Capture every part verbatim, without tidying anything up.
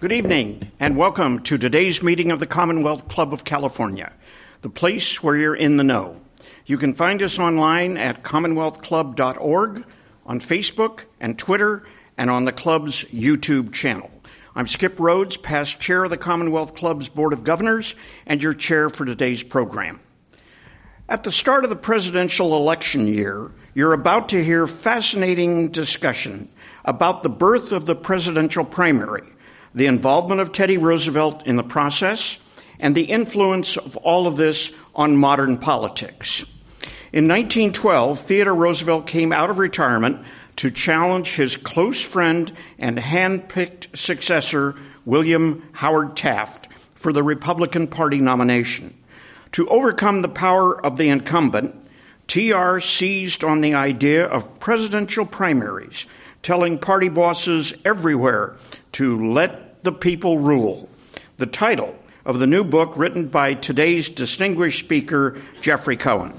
Good evening, and welcome to today's meeting of the Commonwealth Club of California, the place where you're in the know. You can find us online at commonwealth club dot org, on Facebook and Twitter, and on the club's YouTube channel. I'm Skip Rhodes, past chair of the Commonwealth Club's Board of Governors, and your chair for today's program. At the start of the presidential election year, you're about to hear fascinating discussion about the birth of the presidential primary, the involvement of Teddy Roosevelt in the process, and the influence of all of this on modern politics. In nineteen twelve, Theodore Roosevelt came out of retirement to challenge his close friend and hand-picked successor, William Howard Taft, for the Republican Party nomination. To overcome the power of the incumbent, T R seized on the idea of presidential primaries, telling party bosses everywhere to let the people rule. The title of the new book written by today's distinguished speaker, Jeffrey Cohen.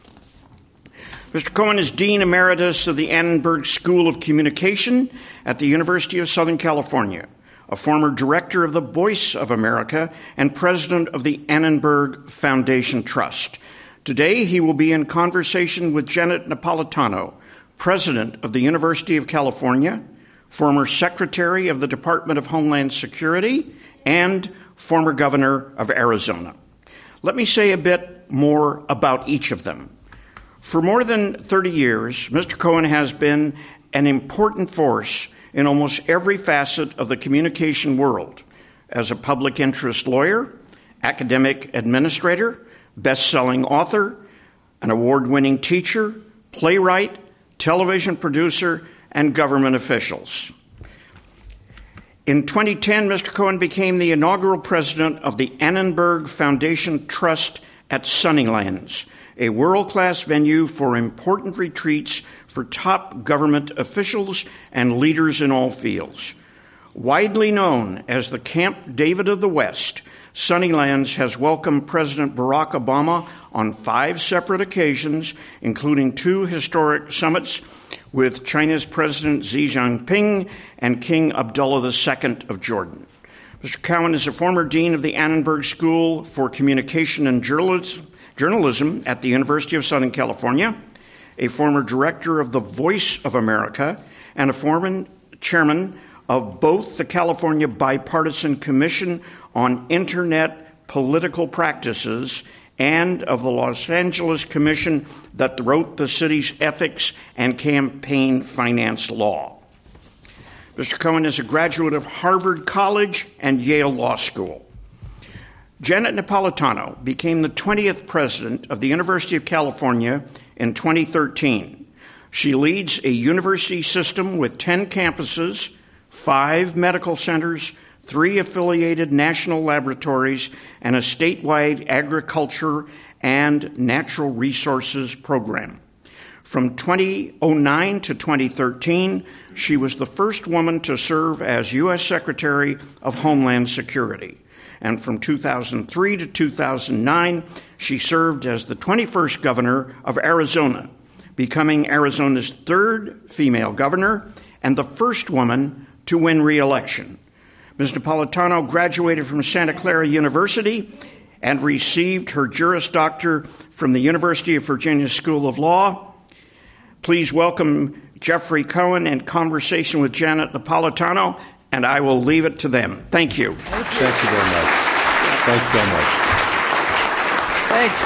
Mister Cohen is Dean Emeritus of the Annenberg School of Communication at the University of Southern California, a former director of the Voice of America and president of the Annenberg Foundation Trust. Today, he will be in conversation with Janet Napolitano, president of the University of California, former secretary of the Department of Homeland Security, and former governor of Arizona. Let me say a bit more about each of them. For more than thirty years, Mister Cohen has been an important force in almost every facet of the communication world as a public interest lawyer, academic administrator, best-selling author, an award-winning teacher, playwright, television producer, and government officials. In twenty ten, Mister Cohen became the inaugural president of the Annenberg Foundation Trust at Sunnylands, a world-class venue for important retreats for top government officials and leaders in all fields. Widely known as the Camp David of the West, Sunnylands has welcomed President Barack Obama on five separate occasions, including two historic summits with China's President Xi Jinping and King Abdullah the Second of Jordan. Mister Cohen is a former dean of the Annenberg School for Communication and Journalism, Journalism at the University of Southern California, a former director of the Voice of America, and a former chairman of both the California Bipartisan Commission on Internet Political Practices and of the Los Angeles Commission that wrote the city's ethics and campaign finance law. Mister Cohen is a graduate of Harvard College and Yale Law School. Janet Napolitano became the twentieth president of the University of California in twenty thirteen. She leads a university system with ten campuses, five medical centers, three affiliated national laboratories, and a statewide agriculture and natural resources program. From two thousand nine to twenty thirteen, she was the first woman to serve as U S Secretary of Homeland Security. And from two thousand three to two thousand nine, she served as the twenty-first governor of Arizona, becoming Arizona's third female governor and the first woman to win re-election. Miz Napolitano graduated from Santa Clara University and received her Juris Doctor from the University of Virginia School of Law. Please welcome Jeffrey Cohen and conversation with Janet Napolitano, and I will leave it to them. Thank you. Thank you, Thank you very much. Thanks so much. Thanks.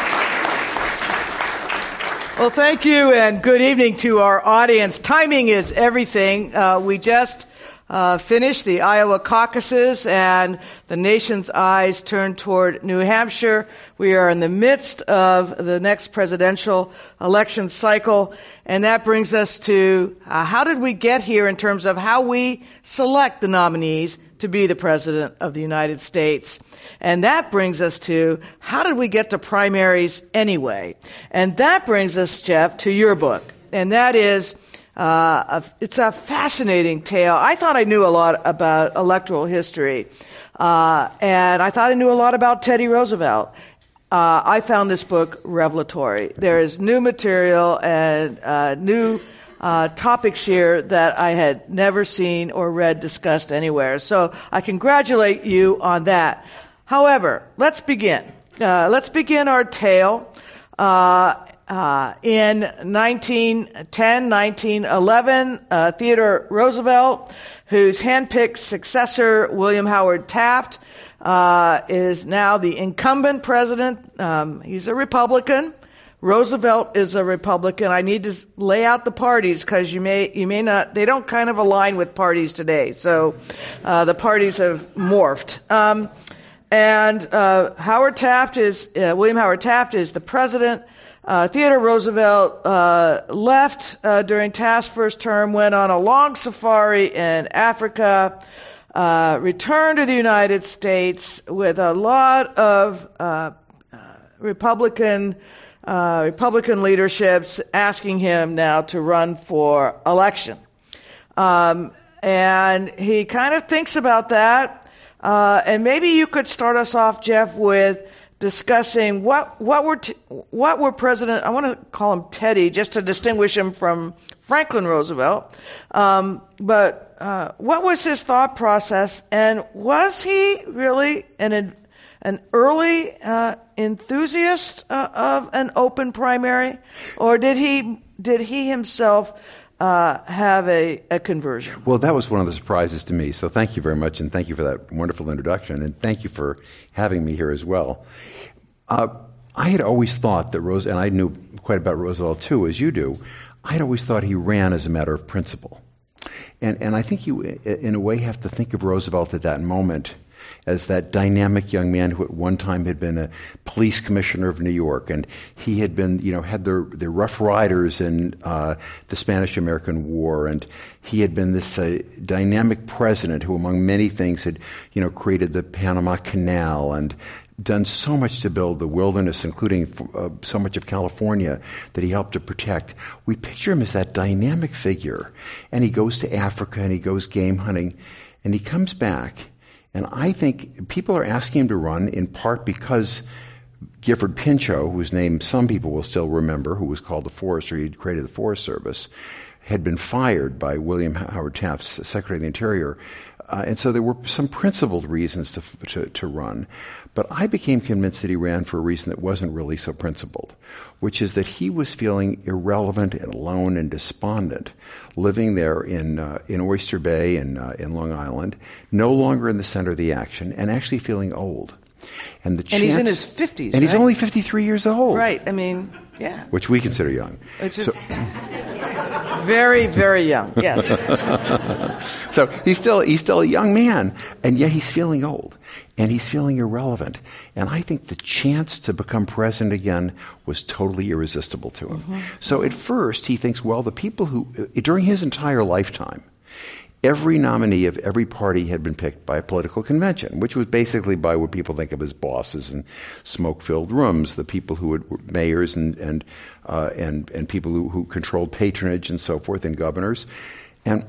Well, thank you, and good evening to our audience. Timing is everything. Uh, we just uh, finished the Iowa caucuses, and the nation's eyes turned toward New Hampshire. We are in the midst of the next presidential election cycle, and that brings us to uh, how did we get here in terms of how we select the nominees to be the President of the United States. And that brings us to how did we get to primaries anyway? And that brings us, Jeff, to your book. And that is, uh, a, it's a fascinating tale. I thought I knew a lot about electoral history. Uh, and I thought I knew a lot about Teddy Roosevelt. Uh, I found this book revelatory. There is new material and uh, new uh, topics here that I had never seen or read discussed anywhere. So I congratulate you on that. However, let's begin. Uh, let's begin our tale. Uh, uh, in nineteen ten, nineteen eleven, uh, Theodore Roosevelt, whose handpicked successor, William Howard Taft, uh, is now the incumbent president. Um, he's a Republican. Roosevelt is a Republican. I need to lay out the parties because you may you may not. They don't kind of align with parties today. So uh, the parties have morphed. Um, and uh, Howard Taft is uh, William Howard Taft is the president. Uh, Theodore Roosevelt uh, left uh, during Taft's first term, went on a long safari in Africa, uh, returned to the United States with a lot of uh, uh, Republican uh, Republican leaderships asking him now to run for election. Um, and he kind of thinks about that. Uh, and maybe you could start us off, Jeff, with discussing what what were t- what were President I want to call him Teddy just to distinguish him from Franklin Roosevelt, um, but uh, what was his thought process, and was he really an an early uh, enthusiast uh, of an open primary, or did he did he himself Uh, have a, a conversion? Well, that was one of the surprises to me. So thank you very much, and thank you for that wonderful introduction, and thank you for having me here as well. Uh, I had always thought that Rose, and I knew quite about Roosevelt too, as you do. I had always thought he ran as a matter of principle, and and I think you, in a way, have to think of Roosevelt at that moment as that dynamic young man who at one time had been a police commissioner of New York, and he had been, you know, had the the Rough Riders in uh, the Spanish-American War, and he had been this uh, dynamic president who, among many things, had, you know, created the Panama Canal and done so much to build the wilderness, including uh, so much of California that he helped to protect. We picture him as that dynamic figure, and he goes to Africa and he goes game hunting, and he comes back. And I think people are asking him to run in part because Gifford Pinchot, whose name some people will still remember, who was called the Forester, he created the Forest Service, had been fired by William Howard Taft's Secretary of the Interior. Uh, and so there were some principled reasons to, to, to run. But I became convinced that he ran for a reason that wasn't really so principled, which is that he was feeling irrelevant and alone and despondent, living there in uh, in Oyster Bay and uh, in Long Island, no longer in the center of the action, and actually feeling old. And the and chance, he's in his fifties, and right? he's only fifty-three years old, right? I mean, yeah, which we consider young. Which is so, very, very young. Yes. So he's still he's still a young man, and yet he's feeling old, and he's feeling irrelevant. And I think the chance to become president again was totally irresistible to him. Mm-hmm. So at first he thinks, well, the people who, during his entire lifetime, every nominee of every party had been picked by a political convention, which was basically by what people think of as bosses and smoke-filled rooms, the people who would, were mayors and and uh, and and people who, who controlled patronage and so forth, and governors. And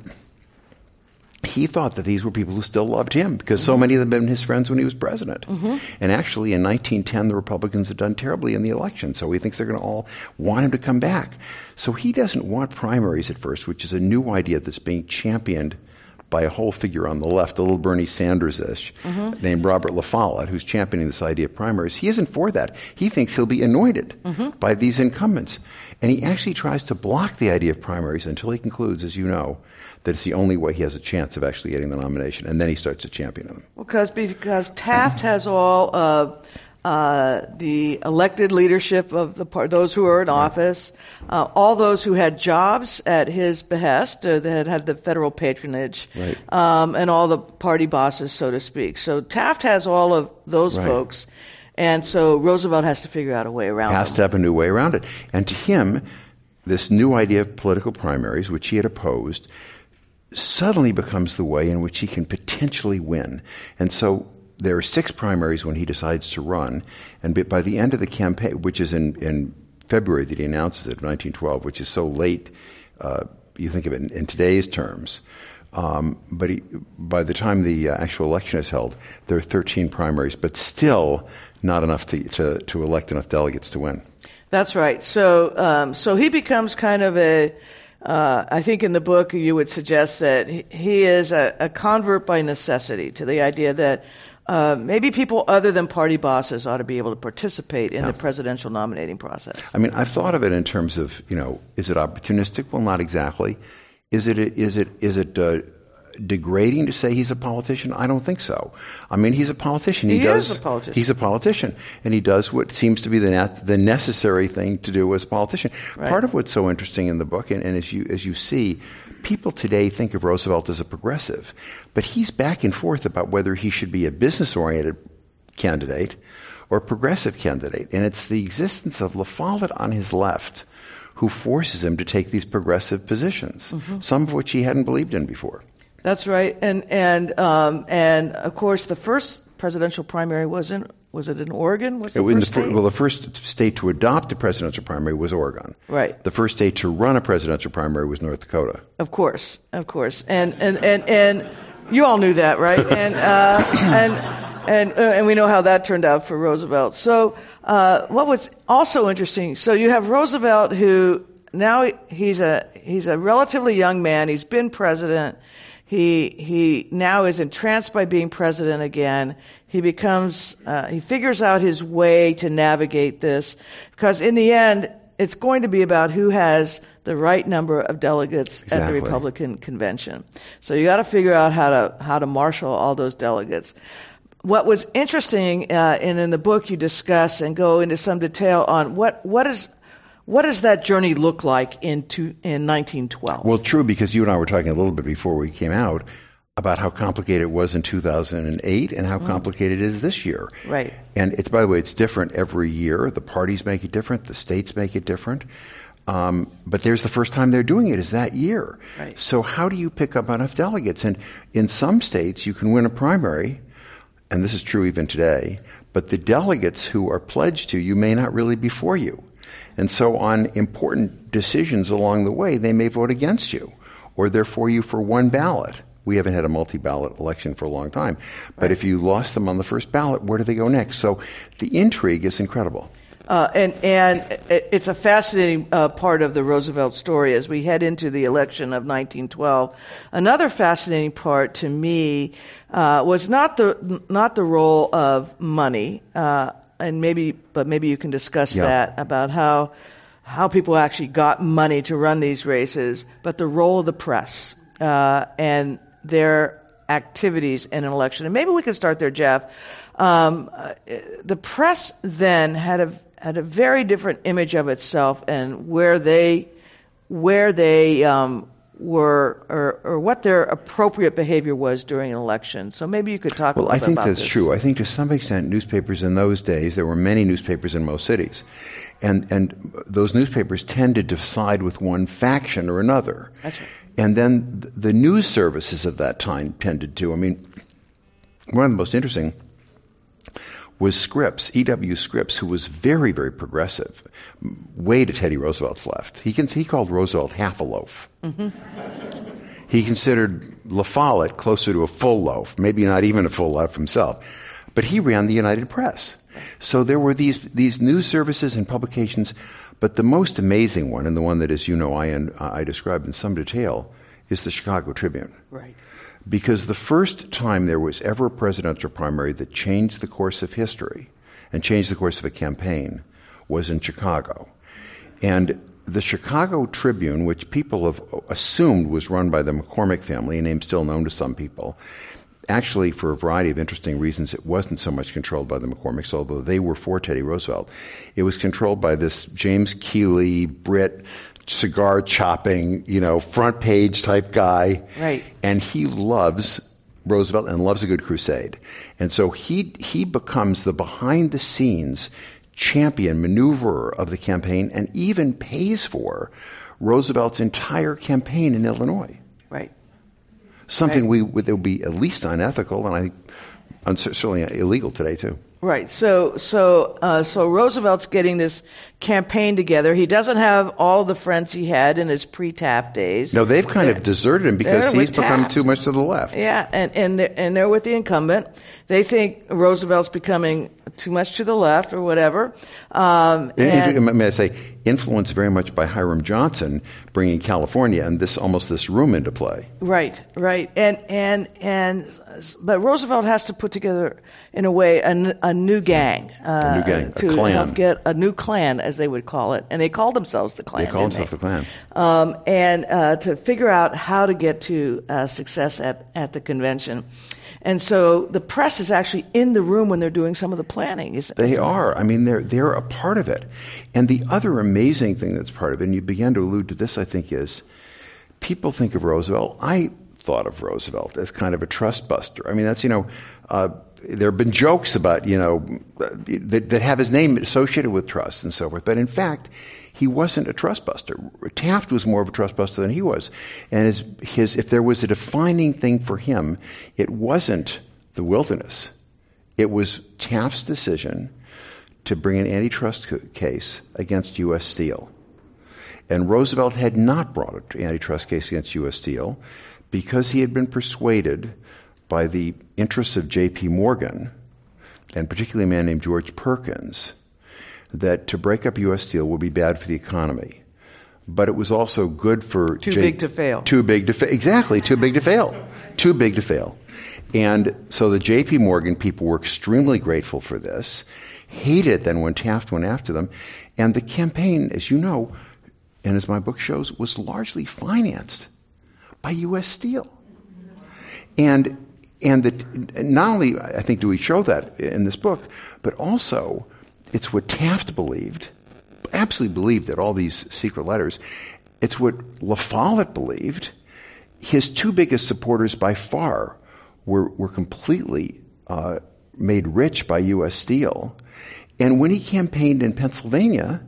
he thought that these were people who still loved him because so many of them had been his friends when he was president. Mm-hmm. And actually, in nineteen ten, the Republicans had done terribly in the election, so he thinks they're going to all want him to come back. So he doesn't want primaries at first, which is a new idea that's being championed by a whole figure on the left, a little Bernie Sanders-ish, mm-hmm. named Robert La Follette, who's championing this idea of primaries. He isn't for that. He thinks he'll be anointed mm-hmm. by these incumbents. And he actually tries to block the idea of primaries until he concludes, as you know, that it's the only way he has a chance of actually getting the nomination. And then he starts to champion them. Well, because, because Taft has all uh, uh, the elected leadership of the part, those who are in office, uh, all those who had jobs at his behest, uh, that had the federal patronage, right. um, and all the party bosses, so to speak. So Taft has all of those right. folks. And so Roosevelt has to figure out a way around it. Has them. to have a new way around it. And to him, this new idea of political primaries, which he had opposed, suddenly becomes the way in which he can potentially win. And so there are six primaries when he decides to run. And by the end of the campaign, which is in, in February that he announces it, of nineteen twelve, which is so late, uh, you think of it in, in today's terms, Um, but he, by the time the uh, actual election is held, there are thirteen primaries, but still not enough to, to, to elect enough delegates to win. That's right. So, um, so he becomes kind of a uh, I think in the book you would suggest that he, he is a, a convert by necessity to the idea that uh, maybe people other than party bosses ought to be able to participate in yeah. the presidential nominating process. I mean, I've thought of it in terms of, you know, is it opportunistic? Well, not exactly. Is it, is it, is it, uh, degrading to say he's a politician? I don't think so. I mean, he's a politician. He, he does, is a politician. He's a politician, and he does what seems to be the net, the necessary thing to do as a politician. Right. Part of what's so interesting in the book, and, and as you as you see, people today think of Roosevelt as a progressive, but he's back and forth about whether he should be a business-oriented candidate or a progressive candidate, and it's the existence of La Follette on his left who forces him to take these progressive positions, mm-hmm. some of which he hadn't believed in before. That's right, and and um, and of course, the first presidential primary was in was it in Oregon? What's the it, first the, state? Well, the first state to adopt a presidential primary was Oregon. Right. The first state to run a presidential primary was North Dakota. Of course, of course, and and and, and you all knew that, right? And uh, and and uh, and we know how that turned out for Roosevelt. So, uh, what was also interesting? So you have Roosevelt, who now he's a he's a relatively young man. He's been president. He he now is entranced by being president again. He becomes uh, he figures out his way to navigate this, because in the end, it's going to be about who has the right number of delegates exactly. at the Republican convention. So you got to figure out how to how to marshal all those delegates. What was interesting, uh, and in the book you discuss and go into some detail on what what is. What does that journey look like in, to, in nineteen twelve? Well, true, because you and I were talking a little bit before we came out about how complicated it was in two thousand eight and how mm. complicated it is this year. Right. And it's, by the way, it's different every year. The parties make it different. The states make it different. Um, but there's the first time they're doing it is that year. Right. So how do you pick up enough delegates? And in some states, you can win a primary, and this is true even today, but the delegates who are pledged to you may not really be for you. And so on important decisions along the way, they may vote against you, or they're for you for one ballot. We haven't had a multi-ballot election for a long time. But right. if you lost them on the first ballot, where do they go next? So the intrigue is incredible. Uh, and, and it's a fascinating uh, part of the Roosevelt story as we head into the election of nineteen twelve. Another fascinating part to me uh, was not the not the role of money. Uh, And maybe, but maybe you can discuss yeah. that about how how people actually got money to run these races, but the role of the press uh, and their activities in an election. And maybe we can start there, Jeff. Um, uh, the press then had a had a very different image of itself and where they where they um, were or, or what their appropriate behavior was during an election. So maybe you could talk well, a little bit about this. Well, I think that's true. I think to some extent newspapers in those days, there were many newspapers in most cities, and and those newspapers tended to side with one faction or another. That's right. And then the news services of that time tended to. I mean, one of the most interesting was Scripps, E W Scripps, who was very, very progressive, way to Teddy Roosevelt's left. He, he called Roosevelt half a loaf. Mm-hmm. He considered La Follette closer to a full loaf, maybe not even a full loaf himself. But he ran the United Press. So there were these, these news services and publications, but the most amazing one, and the one that, as you know, I, and, uh, I described in some detail, is the Chicago Tribune. Right. Because the first time there was ever a presidential primary that changed the course of history and changed the course of a campaign was in Chicago. And the Chicago Tribune, which people have assumed was run by the McCormick family, a name still known to some people, actually, for a variety of interesting reasons, it wasn't so much controlled by the McCormicks, although they were for Teddy Roosevelt. It was controlled by this James Keeley, Brit, cigar chopping, you know, front page type guy. Right. And he loves Roosevelt and loves a good crusade. And so he he becomes the behind the scenes champion, maneuverer of the campaign, and even pays for Roosevelt's entire campaign in Illinois. Right. Something right. we that would be at least unethical, and I think and certainly illegal today, too. Right. So, so, uh, so Roosevelt's getting this campaign together. He doesn't have all the friends he had in his pre-Taft days. No, they've kind of deserted him because They're he's with become Taft. too much to the left. Yeah, and and they're, and they're with the incumbent. They think Roosevelt's becoming too much to the left or whatever. Um, and, and, may I say, influenced very much by Hiram Johnson bringing California and this almost this room into play. Right, right, and and and but Roosevelt has to put together, in a way, a, n- a new gang, uh, a new gang, a to clan. help get a new clan, as they would call it, and they called themselves the Klan. They called didn't themselves they? the Klan, um, and uh, to figure out how to get to uh, success at at the convention. And so the press is actually in the room when they're doing some of the planning. Is, They is are. I mean, they're they're a part of it. And the other amazing thing that's part of it, and you began to allude to this, I think, is people think of Roosevelt. I thought of Roosevelt as kind of a trust buster. I mean, that's, you know, uh, there have been jokes about, you know, that, that have his name associated with trust and so forth. But in fact, he wasn't a trust buster. Taft was more of a trust buster than he was. And his, his, if there was a defining thing for him, it wasn't the wilderness. It was Taft's decision to bring an antitrust case against U S Steel. And Roosevelt had not brought an antitrust case against U S Steel because he had been persuaded by the interests of J P Morgan, and particularly a man named George Perkins, that to break up U S Steel would be bad for the economy. But it was also good for... Too J- big to fail. Too big to fail. Exactly, too big to fail. Too big to fail. And so the J P Morgan people were extremely grateful for this, hated then when Taft went after them, and the campaign, as you know, and as my book shows, was largely financed by U S Steel. And and the, not only, I think, do we show that in this book, but also it's what Taft believed, absolutely believed that all these secret letters, it's what La Follette believed. His two biggest supporters by far were, were completely uh, made rich by U S Steel. And when he campaigned in Pennsylvania,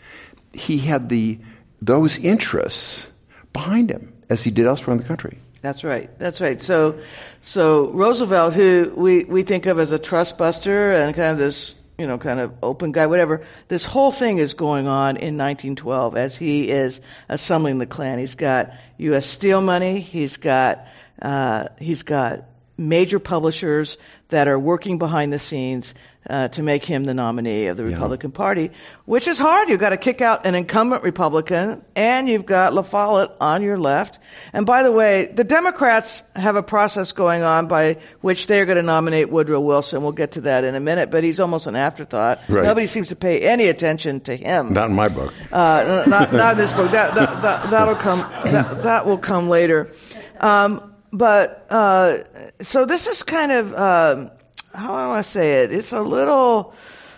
he had the those interests behind him, as he did elsewhere in the country. That's right. That's right. So, so Roosevelt, who we, we think of as a trust buster and kind of this, you know, kind of open guy, whatever, this whole thing is going on in nineteen twelve as he is assembling the Klan. He's got U S Steel money. He's got, uh, he's got major publishers that are working behind the scenes uh, to make him the nominee of the Republican yeah. Party, which is hard. You've got to kick out an incumbent Republican, and you've got La Follette on your left. And by the way, the Democrats have a process going on by which they're going to nominate Woodrow Wilson. We'll get to that in a minute, but he's almost an afterthought. Right. Nobody seems to pay any attention to him. Not in my book. Uh, not, not in this book. That, that, that, that'll come, that, that will come later. Um, But, uh, so this is kind of, um, how do I want to say it? It's a little,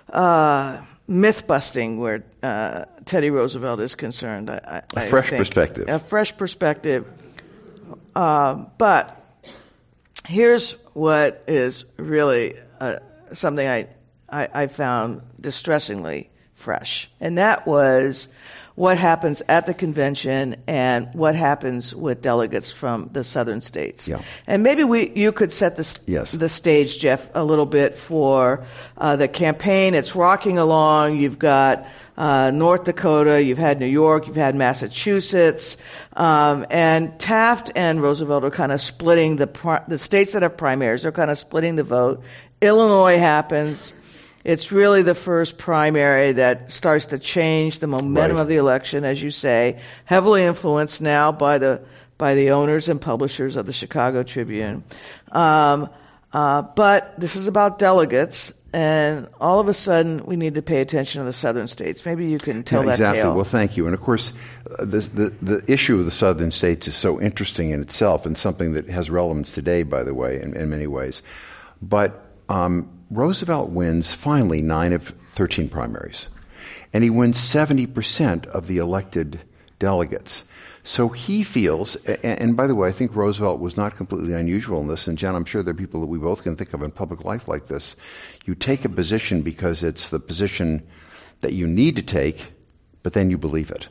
uh, myth-busting where, uh, Teddy Roosevelt is concerned. I, I, a fresh think. perspective. A fresh perspective. Uh, but here's what is really, uh, something I, I, I found distressingly fresh. And that was what happens at the convention and what happens with delegates from the southern states. Yeah. And maybe we you could set the, yes. the stage, Jeff, a little bit for uh, the campaign. It's rocking along. You've got uh, North Dakota, you've had New York, you've had Massachusetts, um, and Taft and Roosevelt are kind of splitting the pri- the states that have primaries. They're kind of splitting the vote. Illinois happens. It's really the first primary that starts to change the momentum right. of the election, as you say, heavily influenced now by the by the owners and publishers of the Chicago Tribune. Um, uh, but this is about delegates, and all of a sudden we need to pay attention to the southern states. Maybe you can tell yeah, that exactly. tale. Well, thank you. And of course, uh, the, the the issue of the southern states is so interesting in itself, and something that has relevance today, by the way, in, in many ways. But um, Roosevelt wins finally nine of thirteen primaries, and he wins seventy percent of the elected delegates. So he feels, and, and by the way, I think Roosevelt was not completely unusual in this, and Jen, I'm sure there are people that we both can think of in public life like this. You take a position because it's the position that you need to take, but then you believe it.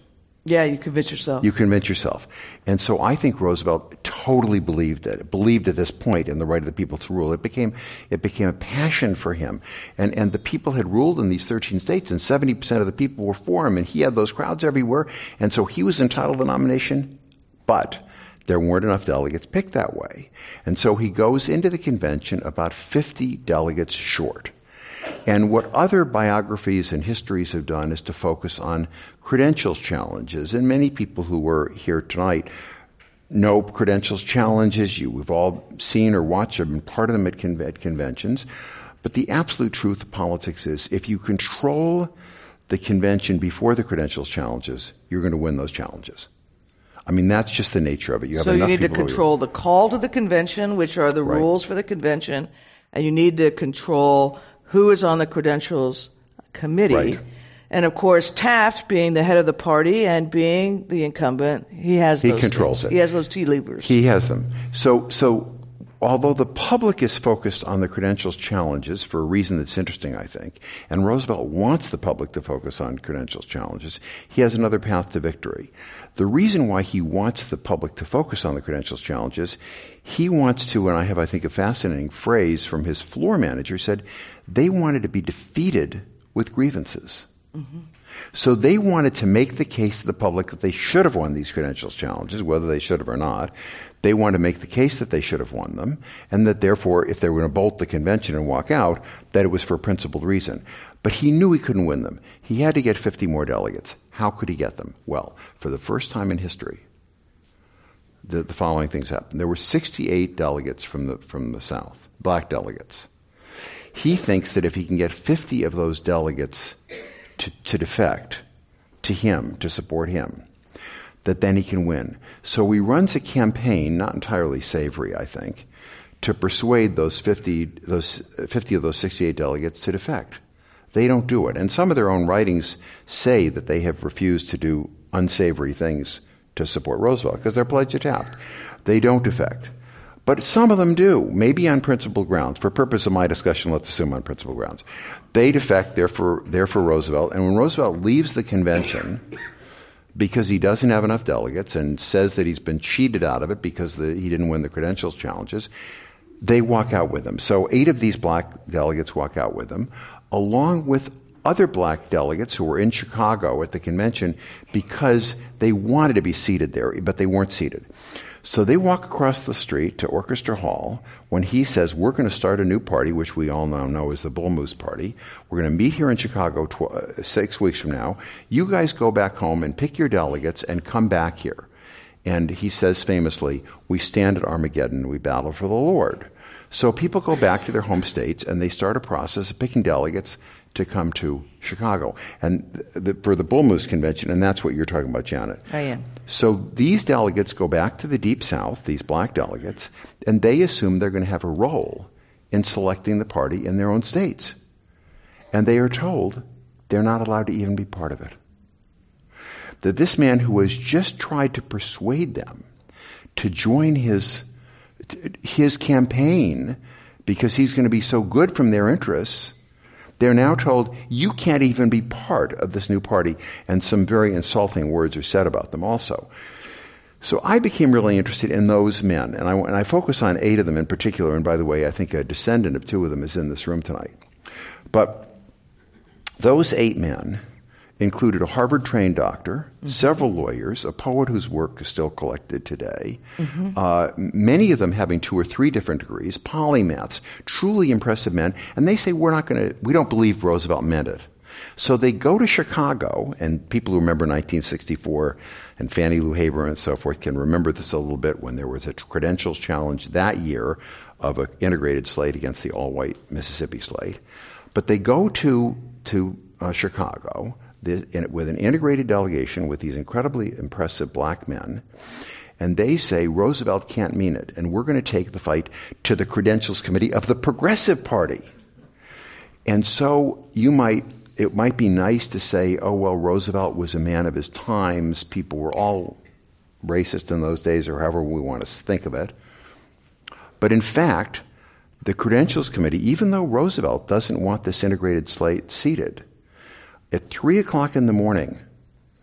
Yeah, you convince yourself. You convince yourself. And so I think Roosevelt totally believed it, believed at this point in the right of the people to rule. It became, it became a passion for him. And, and the people had ruled in these thirteen states, and seventy percent of the people were for him, and he had those crowds everywhere. And so he was entitled to the nomination, but there weren't enough delegates picked that way. And so he goes into the convention about fifty delegates short. And what other biographies and histories have done is to focus on credentials challenges. And many people who were here tonight know credentials challenges. You, we've all seen or watched them, and part of them at, con- at conventions. But the absolute truth of politics is if you control the convention before the credentials challenges, you're going to win those challenges. I mean, that's just the nature of it. You have so you enough need to people control the call to the convention, which are the Right. rules for the convention, and you need to control who is on the credentials committee. Right. And of course, Taft, being the head of the party and being the incumbent, he has He those controls things. it. He has those tea levers. He has them. So, so although the public is focused on the credentials challenges for a reason that's interesting, I think, and Roosevelt wants the public to focus on credentials challenges, he has another path to victory. The reason why he wants the public to focus on the credentials challenges, he wants to, and I have, I think, a fascinating phrase from his floor manager, said they wanted to be defeated with grievances. Mm-hmm. So they wanted to make the case to the public that they should have won these credentials challenges, whether they should have or not. They wanted to make the case that they should have won them, and that therefore, if they were going to bolt the convention and walk out, that it was for a principled reason. But he knew he couldn't win them. He had to get fifty more delegates. How could he get them? Well, for the first time in history, the, the following things happened. There were sixty-eight delegates from the, from the South, black delegates. He thinks that if he can get fifty of those delegates to, to defect to him, to support him, that then he can win. So he runs a campaign, not entirely savory, I think, to persuade those fifty, those fifty of those sixty-eight delegates to defect. They don't do it. And some of their own writings say that they have refused to do unsavory things to support Roosevelt because they're pledged to Taft. They don't defect. But some of them do, maybe on principled grounds. For purpose of my discussion, let's assume on principled grounds. They defect, they're for, they're for Roosevelt. And when Roosevelt leaves the convention because he doesn't have enough delegates and says that he's been cheated out of it because the, he didn't win the credentials challenges, they walk out with him. So eight of these black delegates walk out with him, along with other black delegates who were in Chicago at the convention because they wanted to be seated there, but they weren't seated. So they walk across the street to Orchestra Hall when he says, we're going to start a new party, which we all now know is the Bull Moose Party. We're going to meet here in Chicago tw- uh, six weeks from now. You guys go back home and pick your delegates and come back here. And he says famously, we stand at Armageddon and we battle for the Lord. So people go back to their home states and they start a process of picking delegates to come to Chicago. And the, for the Bull Moose Convention, and that's what you're talking about, Janet. I am. So these delegates go back to the Deep South, these black delegates, and they assume they're going to have a role in selecting the party in their own states. And they are told they're not allowed to even be part of it. That this man who has just tried to persuade them to join his, his campaign because he's going to be so good from their interests, they're now told, you can't even be part of this new party, and some very insulting words are said about them also. So I became really interested in those men, and I, and I focus on eight of them in particular, and by the way, I think a descendant of two of them is in this room tonight. But those eight men included a Harvard-trained doctor, mm-hmm. several lawyers, a poet whose work is still collected today, mm-hmm. uh, many of them having two or three different degrees, polymaths, truly impressive men, and they say, we're not going to, we don't believe Roosevelt meant it. So they go to Chicago, and people who remember nineteen sixty-four and Fannie Lou Hamer and so forth can remember this a little bit when there was a credentials challenge that year of an integrated slate against the all-white Mississippi slate. But they go to, to uh, Chicago, with an integrated delegation with these incredibly impressive black men, and they say Roosevelt can't mean it, and we're going to take the fight to the Credentials Committee of the Progressive Party. And so you might, it might be nice to say, oh, well, Roosevelt was a man of his times. People were all racist in those days, or however we want to think of it. But in fact, the Credentials Committee, even though Roosevelt doesn't want this integrated slate seated, at three o'clock in the morning,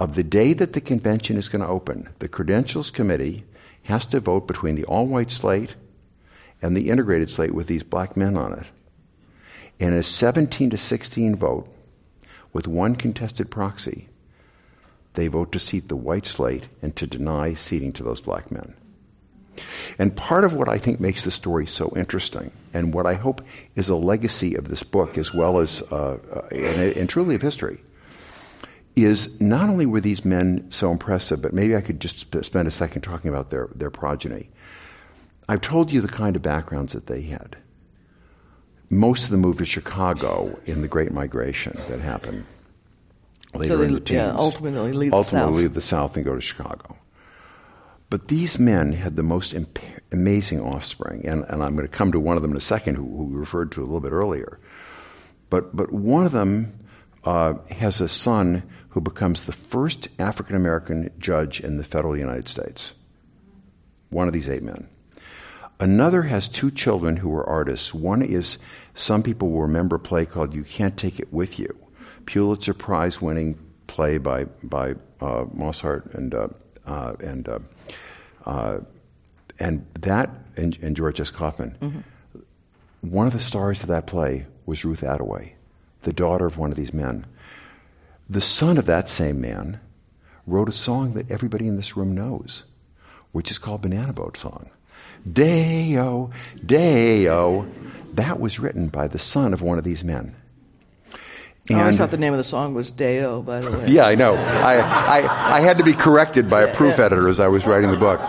of the day that the convention is going to open, the Credentials Committee has to vote between the all-white slate and the integrated slate with these black men on it. In a seventeen to sixteen vote, with one contested proxy, they vote to seat the white slate and to deny seating to those black men. And part of what I think makes the story so interesting, and what I hope is a legacy of this book as well as, uh, uh, and, and truly of history, is not only were these men so impressive, but maybe I could just sp- spend a second talking about their, their progeny. I've told you the kind of backgrounds that they had. Most of them moved to Chicago in the Great Migration that happened later so they, in the teens. Yeah, ultimately leave ultimately the South. leave the South and go to Chicago. But these men had the most imp- amazing offspring, and, and I'm going to come to one of them in a second, who, who we referred to a little bit earlier. But but one of them uh, has a son who becomes the first African-American judge in the federal United States. One of these eight men. Another has two children who are artists. One is, some people will remember a play called You Can't Take It With You, Pulitzer Prize-winning play by by uh, Mosshart and uh, uh, and uh, uh, and that and, and George S. Kaufman. Mm-hmm. One of the stars of that play was Ruth Attaway, the daughter of one of these men. The son of that same man wrote a song that everybody in this room knows, which is called Banana Boat Song. Day-o, day-o. That was written by the son of one of these men. And, I always thought the name of the song was Day-o, by the way. Yeah, I know. I, I, I had to be corrected by a proof editor as I was writing the book.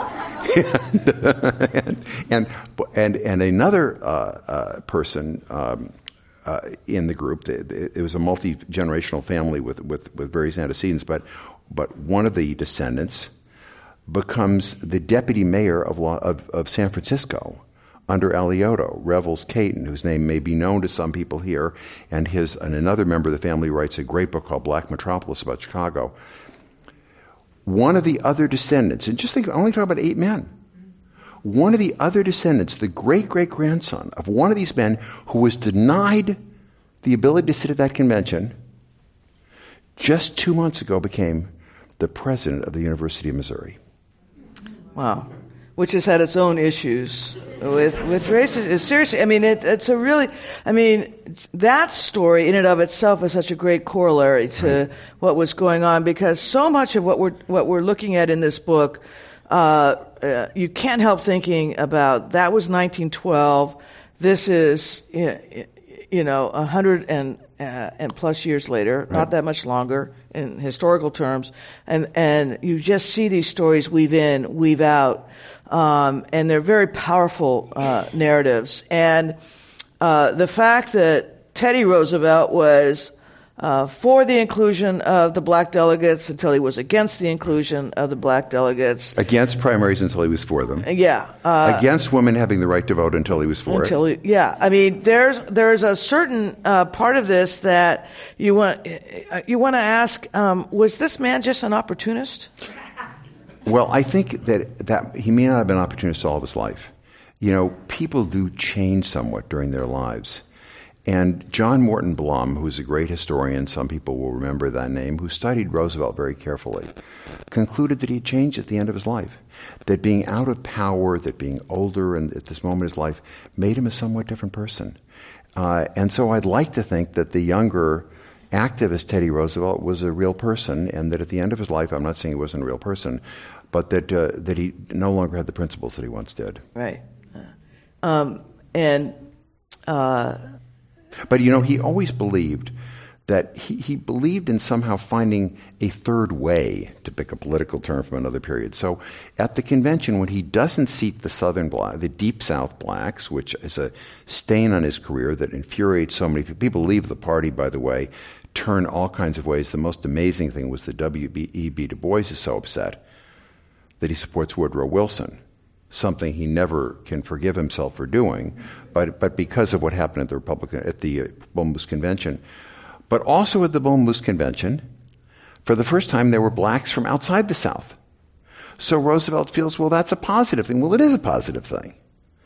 and, and, and, and another uh, uh, person um, uh, in the group, it, it was a multi-generational family with, with, with various antecedents, but, but one of the descendants becomes the deputy mayor of, of, of San Francisco under Alioto, Revels Caton, whose name may be known to some people here, and his and another member of the family writes a great book called Black Metropolis about Chicago. One of the other descendants, and just think, I only talk about eight men. One of the other descendants, the great-great-grandson of one of these men who was denied the ability to sit at that convention, just two months ago became the president of the University of Missouri. Wow. Which has had its own issues with with racism. Seriously, I mean, it, it's a really, I mean, that story in and of itself is such a great corollary to right. what was going on, because so much of what we're what we're looking at in this book, uh, uh, you can't help thinking about that was nineteen twelve. This is, you know, a hundred and uh, and plus years later, right. not that much longer in historical terms, and and you just see these stories weave in, weave out. Um, and they're very powerful uh, narratives. And uh, the fact that Teddy Roosevelt was uh, for the inclusion of the black delegates until he was against the inclusion of the black delegates. Against primaries until he was for them. Yeah. Uh, against women having the right to vote until he was for until it. He, yeah. I mean, there's there's a certain uh, part of this that you want you want to ask, um, was this man just an opportunist? Well, I think that, that he may not have been an opportunist all of his life. You know, people do change somewhat during their lives. And John Morton Blum, who's a great historian, some people will remember that name, who studied Roosevelt very carefully, concluded that he had changed at the end of his life, that being out of power, that being older and at this moment in his life made him a somewhat different person. Uh, and so I'd like to think that the younger activist Teddy Roosevelt was a real person, and that at the end of his life, I'm not saying he wasn't a real person, but that uh, that he no longer had the principles that he once did. Right. Um, and uh, but you know, he always believed that he, he believed in somehow finding a third way, to pick a political term from another period. So at the convention, when he doesn't seat the Southern black, the Deep South blacks, which is a stain on his career that infuriates so many people. People leave the party, by the way, turn all kinds of ways. The most amazing thing was that W E B Du Bois is so upset that he supports Woodrow Wilson, something he never can forgive himself for doing, but but because of what happened at the Republican at the uh, Bull Moose Convention. But also at the Bull Moose Convention, for the first time, there were blacks from outside the South. So Roosevelt feels, well, that's a positive thing. Well, it is a positive thing.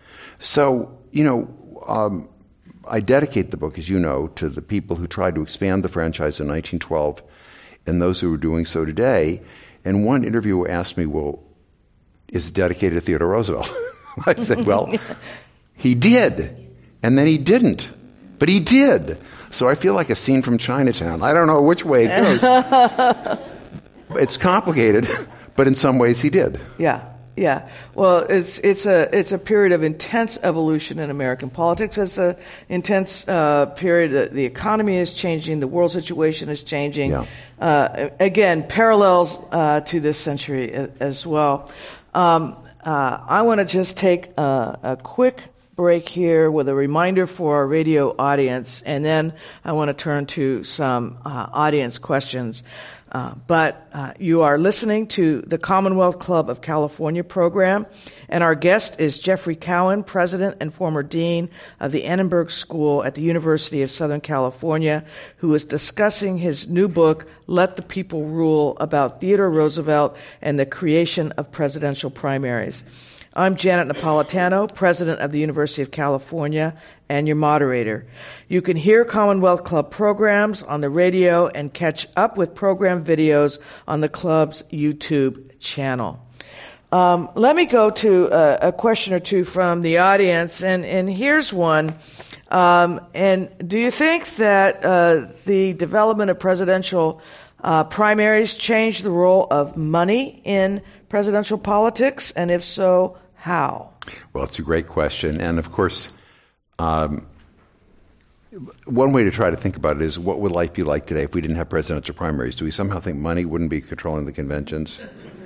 So, you know, um, I dedicate the book, as you know, to the people who tried to expand the franchise in nineteen twelve and those who are doing so today. And one interviewer asked me, well, is it dedicated to Theodore Roosevelt? I said, well, he did, and then he didn't, but he did. So I feel like a scene from Chinatown. I don't know which way it goes. It's complicated, but in some ways he did. Yeah. Yeah, well, it's it's a it's a period of intense evolution in American politics. It's a intense uh, period that the economy is changing, the world situation is changing. Yeah. Uh, again, parallels uh, to this century as well. Um, uh, I want to just take a, a quick break here with a reminder for our radio audience, and then I want to turn to some uh, audience questions. Uh, but uh, you are listening to the Commonwealth Club of California program, and our guest is Jeffrey Cowan, president and former dean of the Annenberg School at the University of Southern California, who is discussing his new book, Let the People Rule, about Theodore Roosevelt and the creation of presidential primaries. I'm Janet Napolitano, president of the University of California, and your moderator. You can hear Commonwealth Club programs on the radio and catch up with program videos on the club's YouTube channel. Um, let me go to a, a question or two from the audience, and, and here's one. Um, and do you think that uh, the development of presidential uh, primaries changed the role of money in presidential politics? And if so, how? Well, it's a great question. And of course, um, one way to try to think about it is, what would life be like today if we didn't have presidential primaries? Do we somehow think money wouldn't be controlling the conventions?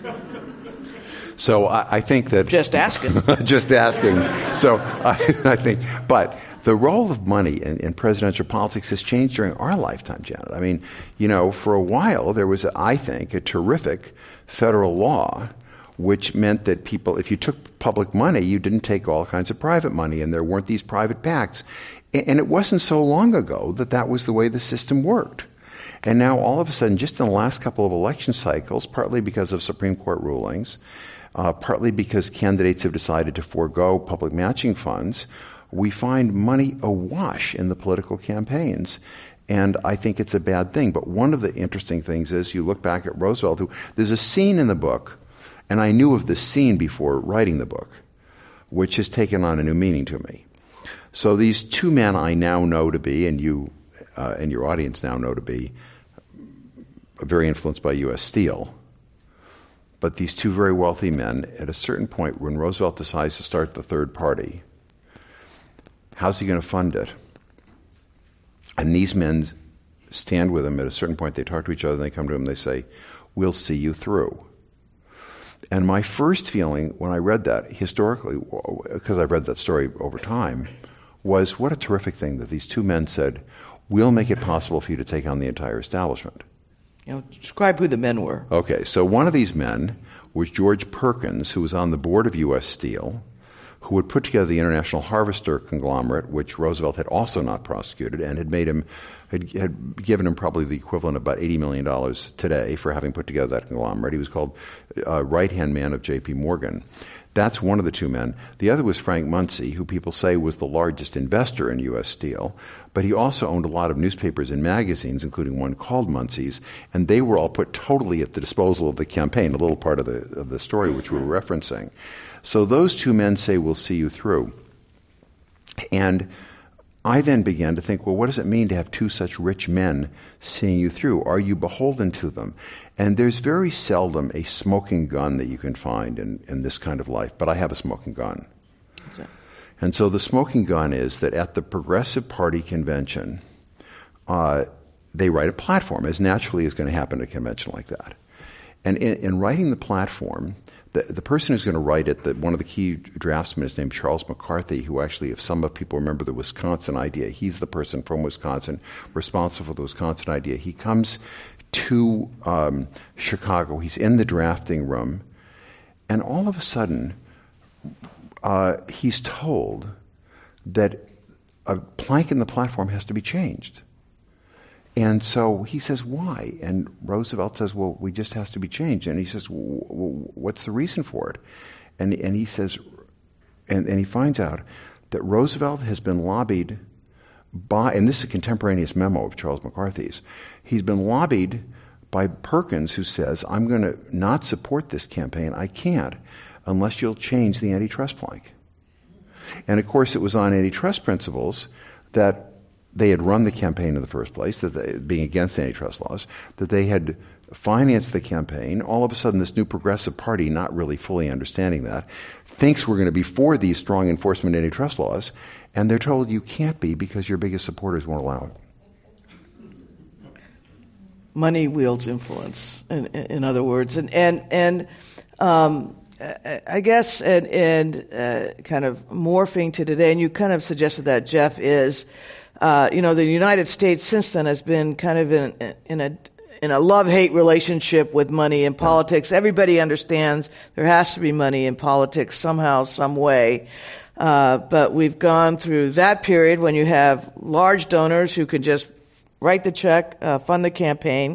So I, I think that... Just asking. just asking. So I, I think, but the role of money in, in presidential politics has changed during our lifetime, Janet. I mean, you know, for a while there was, I think, a terrific federal law which meant that people, if you took public money, you didn't take all kinds of private money, and there weren't these private PACs. And it wasn't so long ago that that was the way the system worked. And now all of a sudden, just in the last couple of election cycles, partly because of Supreme Court rulings, uh, partly because candidates have decided to forego public matching funds, we find money awash in the political campaigns. And I think it's a bad thing. But one of the interesting things is, you look back at Roosevelt, who, there's a scene in the book, and I knew of this scene before writing the book, which has taken on a new meaning to me. So these two men I now know to be, and you uh, and your audience now know to be, very influenced by U S Steel. But these two very wealthy men, at a certain point when Roosevelt decides to start the third party, how's he going to fund it? And these men stand with him at a certain point. They talk to each other, and they come to him and they say, we'll see you through. And my first feeling when I read that, historically, because I've read that story over time, was what a terrific thing that these two men said, we'll make it possible for you to take on the entire establishment. You know, describe who the men were. Okay, so one of these men was George Perkins, who was on the board of U S Steel, who had put together the International Harvester conglomerate, which Roosevelt had also not prosecuted, and had made him, had, had given him probably the equivalent of about eighty million dollars today for having put together that conglomerate. He was called uh, right-hand man of J P Morgan. That's one of the two men. The other was Frank Muncie, who people say was the largest investor in U S Steel, but he also owned a lot of newspapers and magazines, including one called Muncie's, and they were all put totally at the disposal of the campaign, a little part of the, of the story which we were referencing. So those two men say, we'll see you through. And I then began to think, well, what does it mean to have two such rich men seeing you through? Are you beholden to them? And there's very seldom a smoking gun that you can find in, in this kind of life, but I have a smoking gun. Okay. And so the smoking gun is that at the Progressive Party convention, uh, they write a platform, as naturally is going to happen at a convention like that. And in, in writing the platform, The, the person who's going to write it, the, one of the key draftsmen is named Charles McCarthy, who actually, if some of people remember the Wisconsin idea, he's the person from Wisconsin responsible for the Wisconsin idea. He comes to um, Chicago. He's in the drafting room, and all of a sudden, uh, he's told that a plank in the platform has to be changed. And so he says, why? And Roosevelt says, well, we just has to be changed. And he says, well, what's the reason for it? And and he says, and, and he finds out that Roosevelt has been lobbied by, and this is a contemporaneous memo of Charles McCarthy's, he's been lobbied by Perkins, who says, I'm going to not support this campaign. I can't unless you'll change the antitrust plank. And, of course, it was on antitrust principles that they had run the campaign in the first place, that they, being against antitrust laws, that they had financed the campaign. All of a sudden, this new progressive party, not really fully understanding that, thinks we're going to be for these strong enforcement antitrust laws, and they're told you can't be because your biggest supporters won't allow it. Money wields influence, in, in other words. And, and, and um, I guess, and, and uh, kind of morphing to today, and you kind of suggested that, Jeff, is, uh, you know, the United States since then has been kind of in, in a in a love-hate relationship with money in politics. Everybody understands there has to be money in politics somehow, some way. Uh, but we've gone through that period when you have large donors who can just write the check, uh, fund the campaign,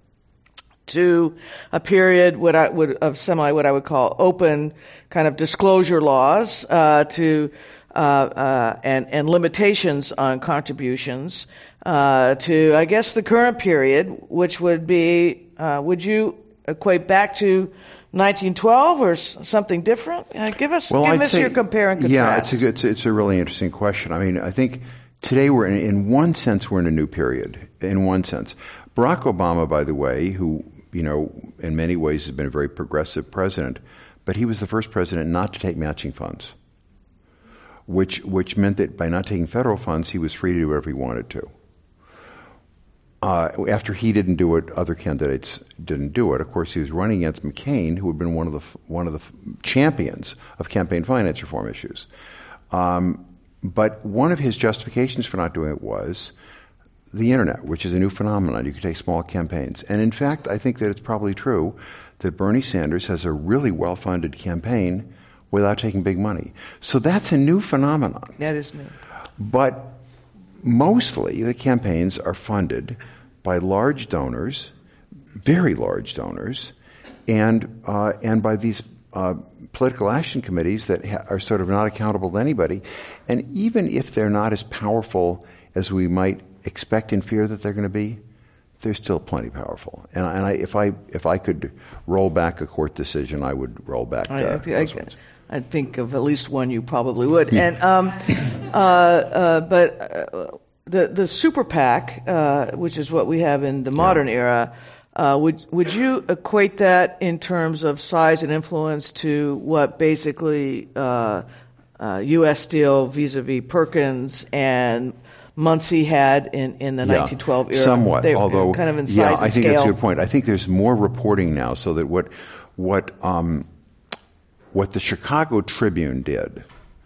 to a period what I would of semi what I would call open kind of disclosure laws, uh, to uh, uh, and and limitations on contributions, uh, to I guess the current period, which would be uh, would you equate back to nineteen twelve or s- something different? Uh, give us well, give I'd us say, your compare and contrast. Yeah, it's a good, it's, a, it's a really interesting question. I mean, I think today we're in, in one sense we're in a new period. In one sense, Barack Obama, by the way, who you know in many ways has been a very progressive president, but he was the first president not to take matching funds, which which meant that by not taking federal funds, he was free to do whatever he wanted to. Uh, after he didn't do it, other candidates didn't do it. Of course, he was running against McCain, who had been one of the one of the champions of campaign finance reform issues. Um, but one of his justifications for not doing it was the internet, which is a new phenomenon. You can take small campaigns. And in fact, I think that it's probably true that Bernie Sanders has a really well-funded campaign without taking big money. So that's a new phenomenon. That is new. But mostly the campaigns are funded by large donors, very large donors, and uh, and by these uh, political action committees that ha- are sort of not accountable to anybody. And even if they're not as powerful as we might expect and fear that they're going to be, they're still plenty powerful. And, and I, if I if I could roll back a court decision, I would roll back. I, Uh, I, those I, ones. I think of at least one you probably would. And um, uh, uh, but uh, the the super PAC, uh, which is what we have in the modern yeah. era, uh, would would you equate that in terms of size and influence to what basically uh, uh, U S Steel vis-a-vis Perkins and Muncie had in, in the yeah, nineteen twelve era? Somewhat, they, although kind of in size yeah, and I think scale. that's a good point. I think there's more reporting now, so that what what um, what the Chicago Tribune did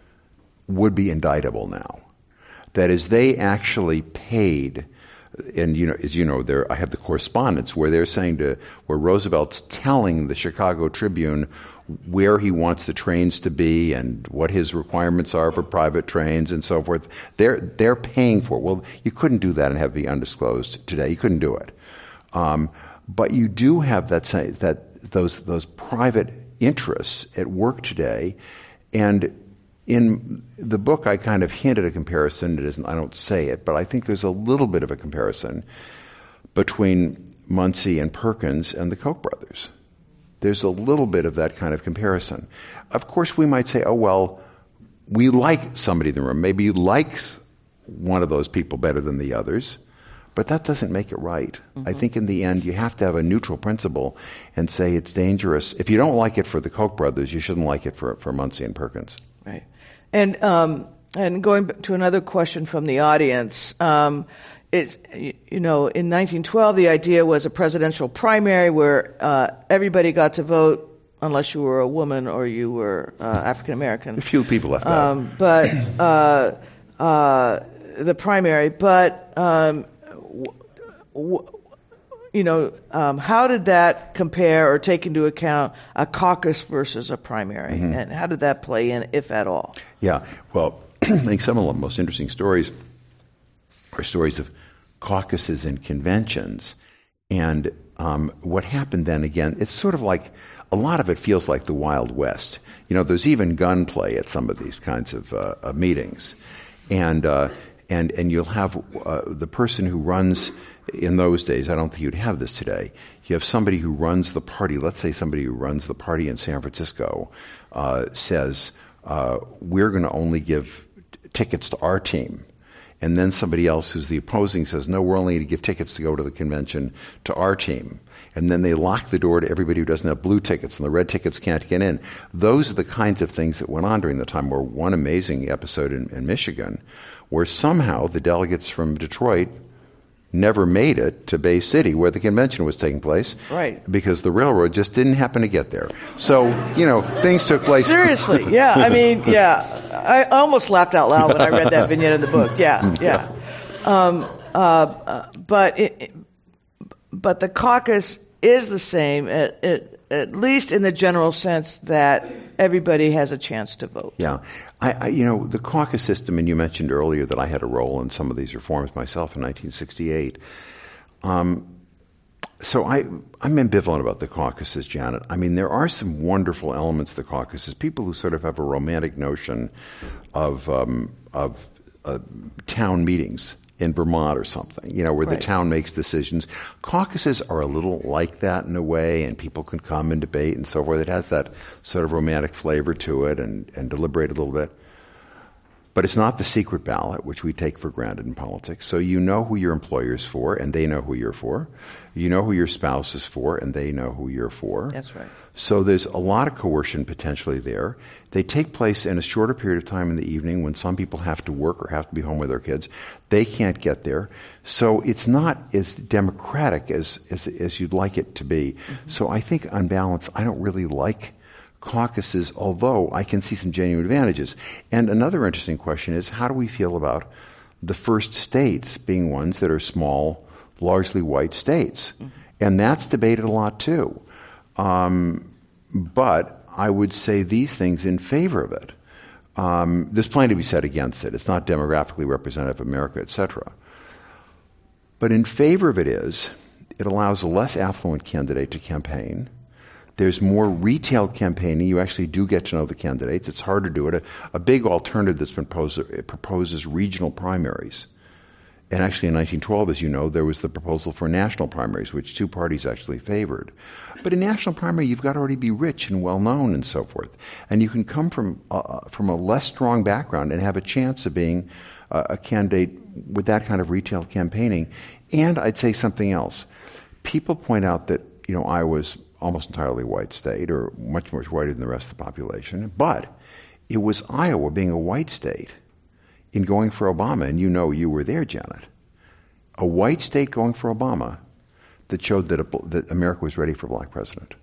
would be indictable now. That is, they actually paid, and you know, as you know, there I have the correspondence where they're saying to where Roosevelt's telling the Chicago Tribune where he wants the trains to be and what his requirements are for private trains and so forth. They're they're paying for it. Well, you couldn't do that and have it be undisclosed today. You couldn't do it. Um, but you do have that that those those private interests at work today. And in the book, I kind of hint at a comparison. It isn't, I don't say it, but I think there's a little bit of a comparison between Muncie and Perkins and the Koch brothers. There's a little bit of that kind of comparison. Of course, we might say, oh, well, we like somebody in the room. Maybe you like one of those people better than the others, but that doesn't make it right. Mm-hmm. I think in the end, you have to have a neutral principle and say it's dangerous. If you don't like it for the Koch brothers, you shouldn't like it for, for Muncie and Perkins. Right. And um, and going to another question from the audience, um, it's, you know, in nineteen twelve, the idea was a presidential primary where uh, everybody got to vote unless you were a woman or you were uh, African American. A few people left out. Um, but uh, uh, the primary, but um, w- w- you know, um, how did that compare or take into account a caucus versus a primary, mm-hmm. and how did that play in, if at all? Yeah, well, I think some of the most interesting stories are stories of caucuses and conventions. And um, what happened then again, it's sort of like, a lot of it feels like the Wild West. You know, there's even gunplay at some of these kinds of uh, uh, meetings. And uh, And, and you'll have uh, the person who runs, in those days, I don't think you'd have this today, you have somebody who runs the party, let's say somebody who runs the party in San Francisco uh, says, uh, we're going to only give t- tickets to our team. And then somebody else who's the opposing says, no, we're only going to give tickets to go to the convention to our team. And then they lock the door to everybody who doesn't have blue tickets, and the red tickets can't get in. Those are the kinds of things that went on during the time. Where one amazing episode in, in Michigan, where somehow the delegates from Detroit never made it to Bay City, where the convention was taking place, right? Because the railroad just didn't happen to get there. So, you know, things took place. Seriously, yeah. I mean, yeah. I almost laughed out loud when I read that vignette in the book. Yeah, yeah. Um, uh, uh, but it, but the caucus is the same, at, at, at least in the general sense that everybody has a chance to vote. Yeah. I, I, you know, the caucus system, and you mentioned earlier that I had a role in some of these reforms myself in nineteen sixty-eight. Um, so I, I'm ambivalent about the caucuses, Janet. I mean, there are some wonderful elements of the caucuses. People who sort of have a romantic notion of, um, of uh, town meetings in Vermont or something, you know, where right. the town makes decisions. Caucuses are a little like that in a way, and people can come and debate and so forth. It has that sort of romantic flavor to it and, and deliberate a little bit. But it's not the secret ballot, which we take for granted in politics. So you know who your employer's for, and they know who you're for. You know who your spouse is for, and they know who you're for. That's right. So there's a lot of coercion potentially there. They take place in a shorter period of time in the evening when some people have to work or have to be home with their kids. They can't get there. So it's not as democratic as, as, as you'd like it to be. Mm-hmm. So I think on balance, I don't really like caucuses, although I can see some genuine advantages. And another interesting question is, how do we feel about the first states being ones that are small, largely white states? Mm-hmm. And that's debated a lot too. Um, but I would say these things in favor of it. Um, there's plenty to be said against it. It's not demographically representative of America, et cetera. But in favor of it is, it allows a less affluent candidate to campaign. There's more retail campaigning. You actually do get to know the candidates. It's hard to do it. A, a big alternative that's been proposed, it proposes regional primaries. And actually in nineteen twelve, as you know, there was the proposal for national primaries, which two parties actually favored. But in national primary, you've got to already be rich and well-known and so forth. And you can come from, uh, from a less strong background and have a chance of being uh, a candidate with that kind of retail campaigning. And I'd say something else. People point out that, you know, Iowa's almost entirely white state, or much, much whiter than the rest of the population. But it was Iowa, being a white state, in going for Obama, and you know you were there, Janet, a white state going for Obama that showed that, a, that America was ready for a black president.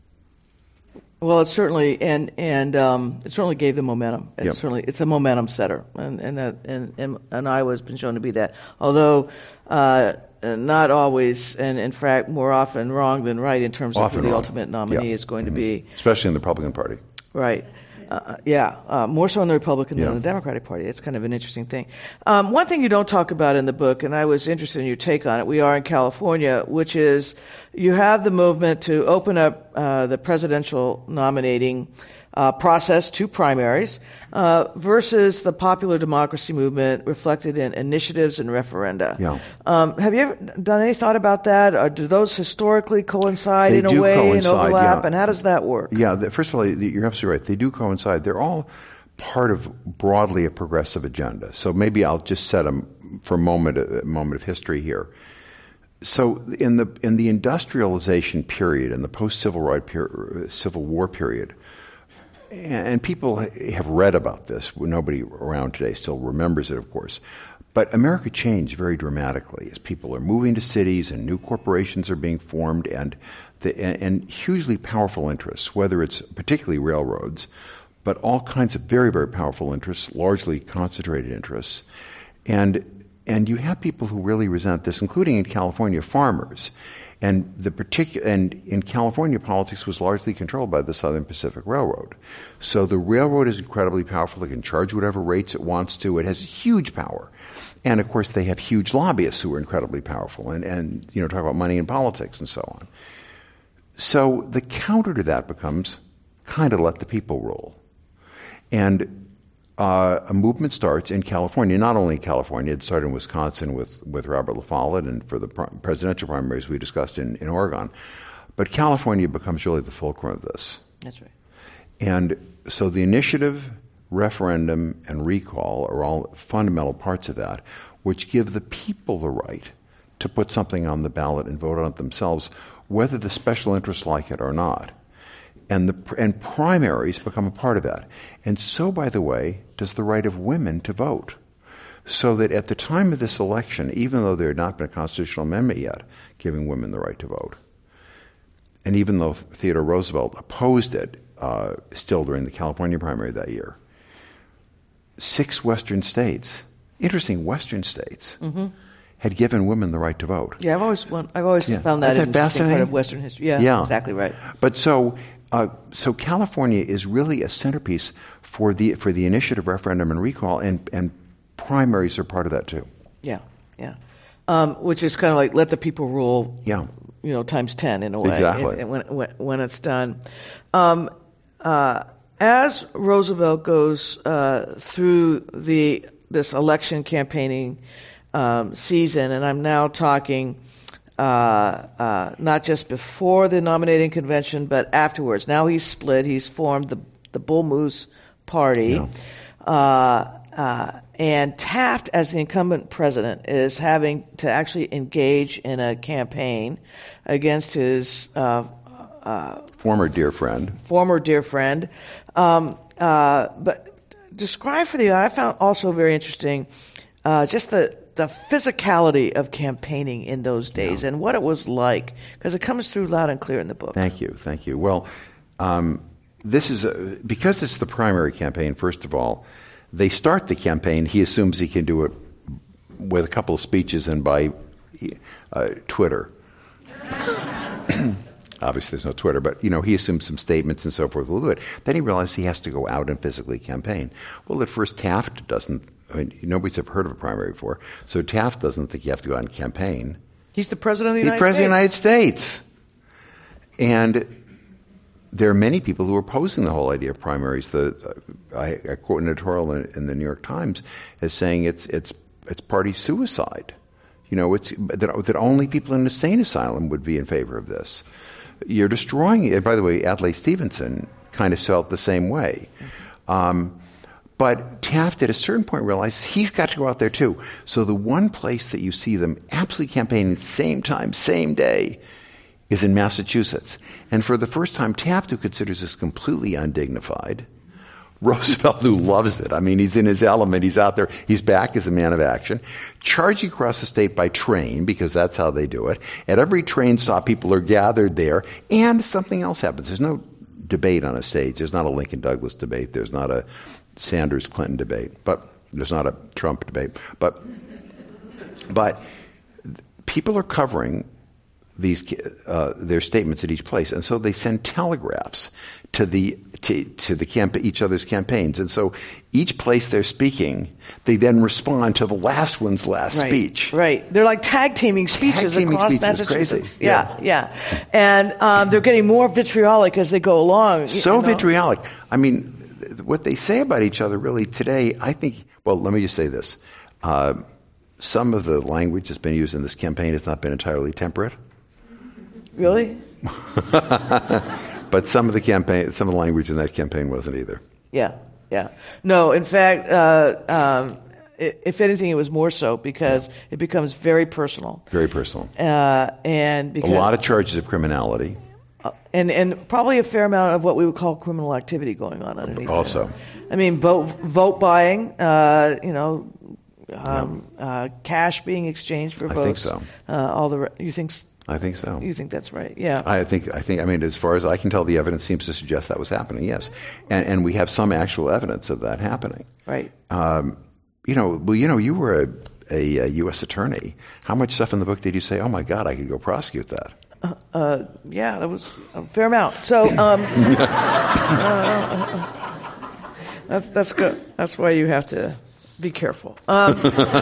Well, it certainly and and um, it certainly gave them momentum. It yep. certainly it's a momentum setter, and and that and, and, and Iowa's been shown to be that. Although uh, not always, and in fact more often wrong than right in terms often of who the wrong. ultimate nominee yeah. is going mm-hmm. to be, especially in the Republican Party. Right. Uh, yeah, uh, more so in the Republican yeah. than the Democratic Party. It's kind of an interesting thing. Um, one thing you don't talk about in the book, and I was interested in your take on it, we are in California, which is you have the movement to open up uh, the presidential nominating uh, process to primaries uh, versus the popular democracy movement reflected in initiatives and referenda. Yeah. Um, have you ever done any thought about that? Or do those historically coincide they in a do way coincide, and overlap? Yeah. And how does that work? Yeah, the, first of all, you're absolutely right. They do coincide. They're all part of broadly a progressive agenda. So maybe I'll just set them for a moment, a moment of history here. So in the in the industrialization period, in the post-Civil Rights per, Civil War period, and people have read about this. Nobody around today still remembers it, of course. But America changed very dramatically as people are moving to cities and new corporations are being formed, and the, and hugely powerful interests, whether it's particularly railroads, but all kinds of very, very powerful interests, largely concentrated interests. And and you have people who really resent this, including in California, farmers. And the particular and in California, politics was largely controlled by the Southern Pacific Railroad. So the railroad is incredibly powerful. It can charge whatever rates it wants to. It has huge power. And of course, they have huge lobbyists who are incredibly powerful and, and you know, talk about money in politics and so on. So the counter to that becomes kind of let the people rule. And uh, a movement starts in California, not only in California, it started in Wisconsin with, with Robert La Follette, and for the pr- presidential primaries we discussed in, in Oregon. But California becomes really the fulcrum of this. That's right. And so the initiative, referendum, and recall are all fundamental parts of that, which give the people the right to put something on the ballot and vote on it themselves, whether the special interests like it or not. And the and primaries become a part of that. And so, by the way, does the right of women to vote. So that at the time of this election, even though there had not been a constitutional amendment yet giving women the right to vote, and even though Theodore Roosevelt opposed it uh, still during the California primary that year, six Western states, interesting Western states, mm-hmm. had given women the right to vote. Yeah, I've always I've always yeah. found that an interesting part of Western history. Yeah, yeah, exactly right. But so, uh, so California is really a centerpiece for the for the initiative, referendum, and recall, and and primaries are part of that too. Yeah, yeah. Um, which is kind of like let the people rule. Yeah. You know, times ten in a way. Exactly. It, when, when when it's done. Um, uh, as Roosevelt goes uh, through the this election campaigning um, season, and I'm now talking uh, uh, not just before the nominating convention, but afterwards. Now he's split. He's formed the the Bull Moose Party. Yeah. Uh, uh, and Taft, as the incumbent president, is having to actually engage in a campaign against his uh, uh, former dear friend. Former dear friend. Um, uh, but describe for the I found also very interesting uh, just the the physicality of campaigning in those days yeah. and what it was like, because it comes through loud and clear in the book. Thank you, thank you. Well, um, this is a, because it's the primary campaign. First of all, they start the campaign. He assumes he can do it with a couple of speeches and by uh, Twitter. Obviously, there's no Twitter, but you know he assumes some statements and so forth will do it. Then he realizes he has to go out and physically campaign. Well, at first Taft doesn't. I mean, nobody's ever heard of a primary before, so Taft doesn't think you have to go out and campaign. He's the president of the He's United president States. of the United States, and there are many people who are opposing the whole idea of primaries. The uh, I, I quote an editorial in, in the New York Times as saying it's it's it's party suicide. You know, it's that, that only people in an insane asylum would be in favor of this. You're destroying it. By the way, Adlai Stevenson kind of felt the same way. Um, but Taft, at a certain point, realized he's got to go out there too. So the one place that you see them absolutely campaigning same time, same day, is in Massachusetts. And for the first time, Taft, who considers this completely undignified, Roosevelt, who loves it. I mean, he's in his element. He's out there. He's back as a man of action. Charging across the state by train, because that's how they do it. At every train stop, people are gathered there. And something else happens. There's no debate on a stage. There's not a Lincoln-Douglas debate. There's not a Sanders-Clinton debate. But there's not a Trump debate. But, but people are covering these uh, their statements at each place, and so they send telegraphs to the to, to the camp each other's campaigns, and so each place they're speaking, they then respond to the last one's last right, speech. Right, they're like tag teaming speeches tag-teaming across speeches, Massachusetts. crazy. Yeah, yeah, yeah. and um, they're getting more vitriolic as they go along. So you know? vitriolic. I mean, what they say about each other really today, I think. Well, let me just say this: uh, some of the language that's been used in this campaign has not been entirely temperate. Really? But some of the campaign, some of the language in that campaign wasn't either. Yeah, yeah. No, in fact, uh, um, if anything, it was more so because yeah. it becomes very personal. Very personal. Uh, and because, a lot of charges of criminality. Uh, and and probably a fair amount of what we would call criminal activity going on underneath. Also. There. I mean, vote vote buying. Uh, you know. Um, yeah. uh, cash being exchanged for I votes. I think so. Uh, all the you think? I think so. You think that's right? Yeah. I think. I think. I mean, as far as I can tell, the evidence seems to suggest that was happening. Yes, and, and we have some actual evidence of that happening. Right. Um, you know. Well, you know, you were a, a, a U S attorney. How much stuff in the book did you say? Oh my God, I could go prosecute that. Uh, uh, yeah, that was a fair amount. So. Um, uh, that's, that's good. That's why you have to be careful. Um,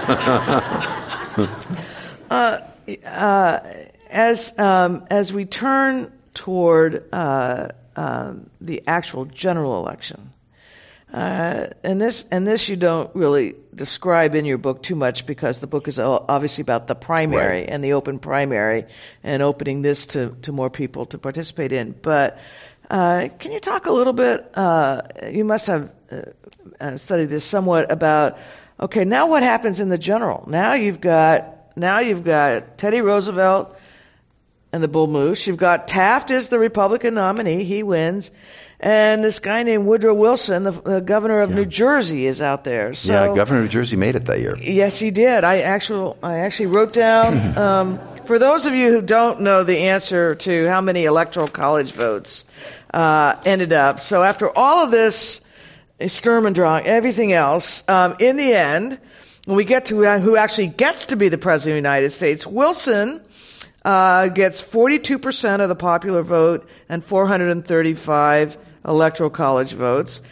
uh, uh, as um, as we turn toward uh, um, the actual general election, Uh, and this and this you don't really describe in your book too much because the book is obviously about the primary right. and the open primary and opening this to, to more people to participate in. But uh, can you talk a little bit, uh, you must have uh, studied this somewhat about, okay, now what happens in the general? Now you've got, now you've got Teddy Roosevelt and the Bull Moose. You've got Taft is the Republican nominee. He wins. And this guy named Woodrow Wilson, the, the governor of yeah. New Jersey, is out there. So, yeah, governor of New Jersey made it that year. Yes, he did. I actually, I actually wrote down, um, for those of you who don't know the answer to how many electoral college votes uh, ended up. So after all of this Sturm und Drang, everything else, um, in the end, when we get to who actually gets to be the president of the United States, Wilson uh, gets forty-two percent of the popular vote and four hundred thirty-five electoral college votes.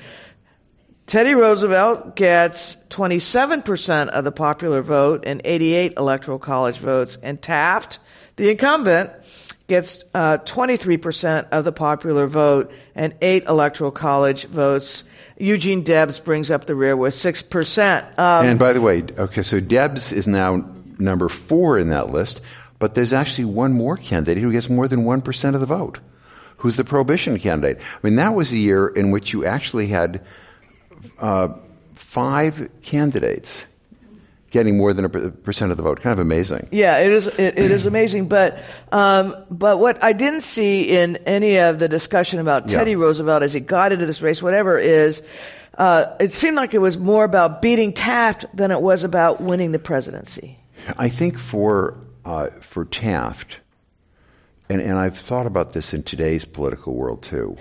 Teddy Roosevelt gets twenty-seven percent of the popular vote and eighty-eight electoral college votes. And Taft, the incumbent, gets uh, twenty-three percent of the popular vote and eight electoral college votes. Eugene Debs brings up the rear with six percent. Um, and by the way, okay, so Debs is now number four in that list, but there's actually one more candidate who gets more than one percent of the vote, who's the Prohibition candidate. I mean, that was a year in which you actually had uh, five candidates getting more than a percent of the vote. Kind of amazing. Yeah, it is. It, it is amazing. But um, but what I didn't see in any of the discussion about Teddy yeah. Roosevelt as he got into this race, whatever, is uh, it seemed like it was more about beating Taft than it was about winning the presidency. I think for uh, for Taft. And, and I've thought about this in today's political world, too.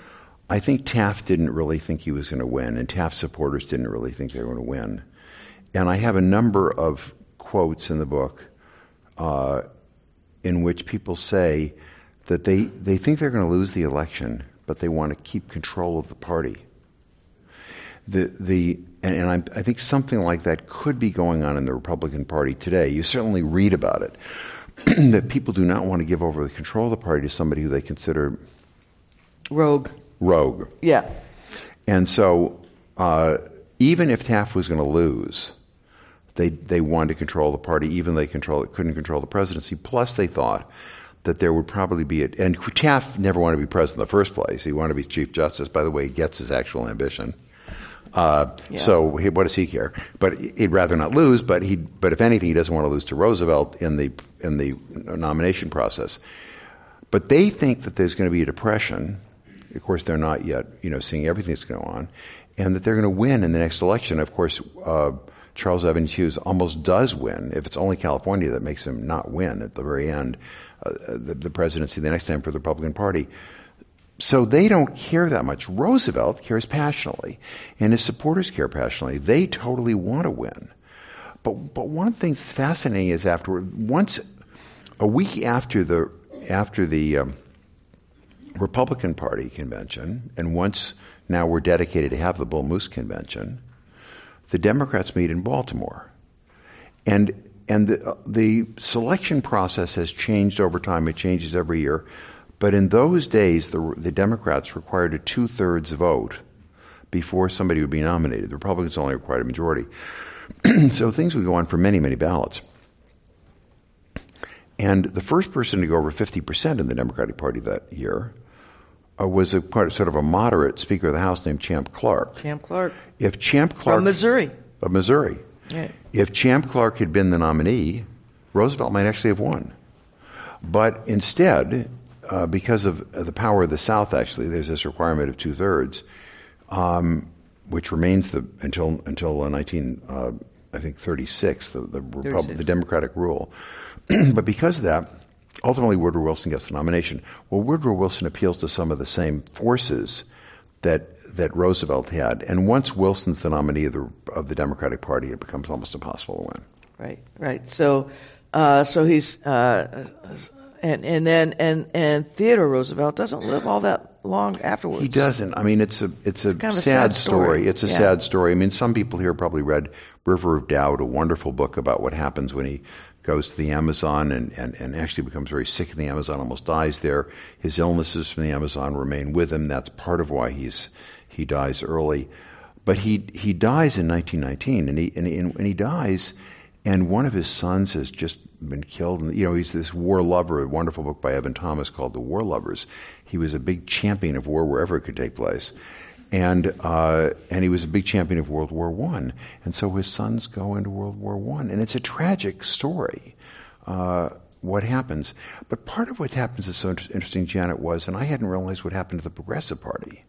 I think Taft didn't really think he was going to win, and Taft supporters didn't really think they were going to win. And I have a number of quotes in the book uh, in which people say that they, they think they're going to lose the election, but they want to keep control of the party. The the and, and I'm, I think something like that could be going on in the Republican Party today. You certainly read about it. That people do not want to give over the control of the party to somebody who they consider rogue. Rogue. Yeah. And so uh, even if Taft was going to lose, they they wanted to control the party, even though they control it, couldn't control the presidency. Plus, they thought that there would probably be a, and Taft never wanted to be president in the first place. He wanted to be Chief Justice. By the way, he gets his actual ambition. Uh, yeah. So he, what does he care? But he'd rather not lose. But he, but if anything, he doesn't want to lose to Roosevelt in the in the nomination process. But they think that there's going to be a depression. Of course, they're not yet, you know, seeing everything that's going on, and that they're going to win in the next election. Of course, uh, Charles Evans Hughes almost does win. If it's only California that makes him not win at the very end, uh, the, the presidency the next time for the Republican Party. So they don't care that much. Roosevelt cares passionately, and his supporters care passionately. They totally want to win. But but one of the things that's fascinating is afterward, once a week after the after the um, Republican Party convention, and once now we're dedicated to have the Bull Moose convention, the Democrats meet in Baltimore, and and the uh, the selection process has changed over time. It changes every year. But in those days, the, the Democrats required a two-thirds vote before somebody would be nominated. The Republicans only required a majority. So things would go on for many, many ballots. And the first person to go over fifty percent in the Democratic Party that year uh, was a quite a, sort of a moderate Speaker of the House named Champ Clark. Champ Clark. If Champ Clark... From Missouri. Of Missouri. Yeah. If Champ Clark had been the nominee, Roosevelt might actually have won. But instead... Uh, because of the power of the South, actually, there's this requirement of two-thirds, um, which remains the until until uh, nineteen, uh, I think thirty-six, the the, Repub- the Democratic rule. But because of that, ultimately Woodrow Wilson gets the nomination. Well, Woodrow Wilson appeals to some of the same forces that that Roosevelt had, and once Wilson's the nominee of the of the Democratic Party, it becomes almost impossible to win. Right, right. So, uh, so he's. Uh, And and then and and Theodore Roosevelt doesn't live all that long afterwards. He doesn't. I mean, it's a it's a, kind of sad, sad story. story. It's a yeah. sad story. I mean, some people here probably read River of Doubt, a wonderful book about what happens when he goes to the Amazon and, and, and actually becomes very sick in the Amazon, almost dies there. His illnesses from the Amazon remain with him. That's part of why he's he dies early. But he he dies in nineteen nineteen, and he and he, and he dies, and one of his sons has just been killed. And, you know, he's this war lover. A wonderful book by Evan Thomas called The War Lovers. He was a big champion of war wherever it could take place, and uh, and he was a big champion of World War One. And so his sons go into World War One, and it's a tragic story. Uh, what happens? But part of what happens is so inter- interesting, Janet, was, and I hadn't realized what happened to the Progressive Party.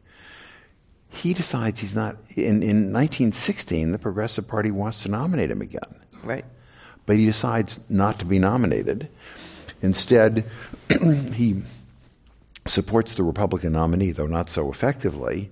He decides he's not, in, in nineteen sixteen, the Progressive Party wants to nominate him again. Right. But he decides not to be nominated. Instead, he supports the Republican nominee, though not so effectively.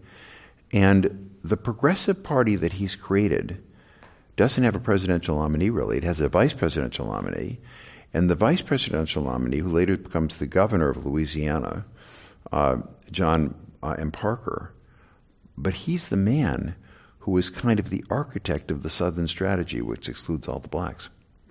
And the Progressive Party that he's created doesn't have a presidential nominee, really. It has a vice presidential nominee. And the vice presidential nominee, who later becomes the governor of Louisiana, uh, John uh, M. Parker, but he's the man who is kind of the architect of the Southern strategy, which excludes all the blacks.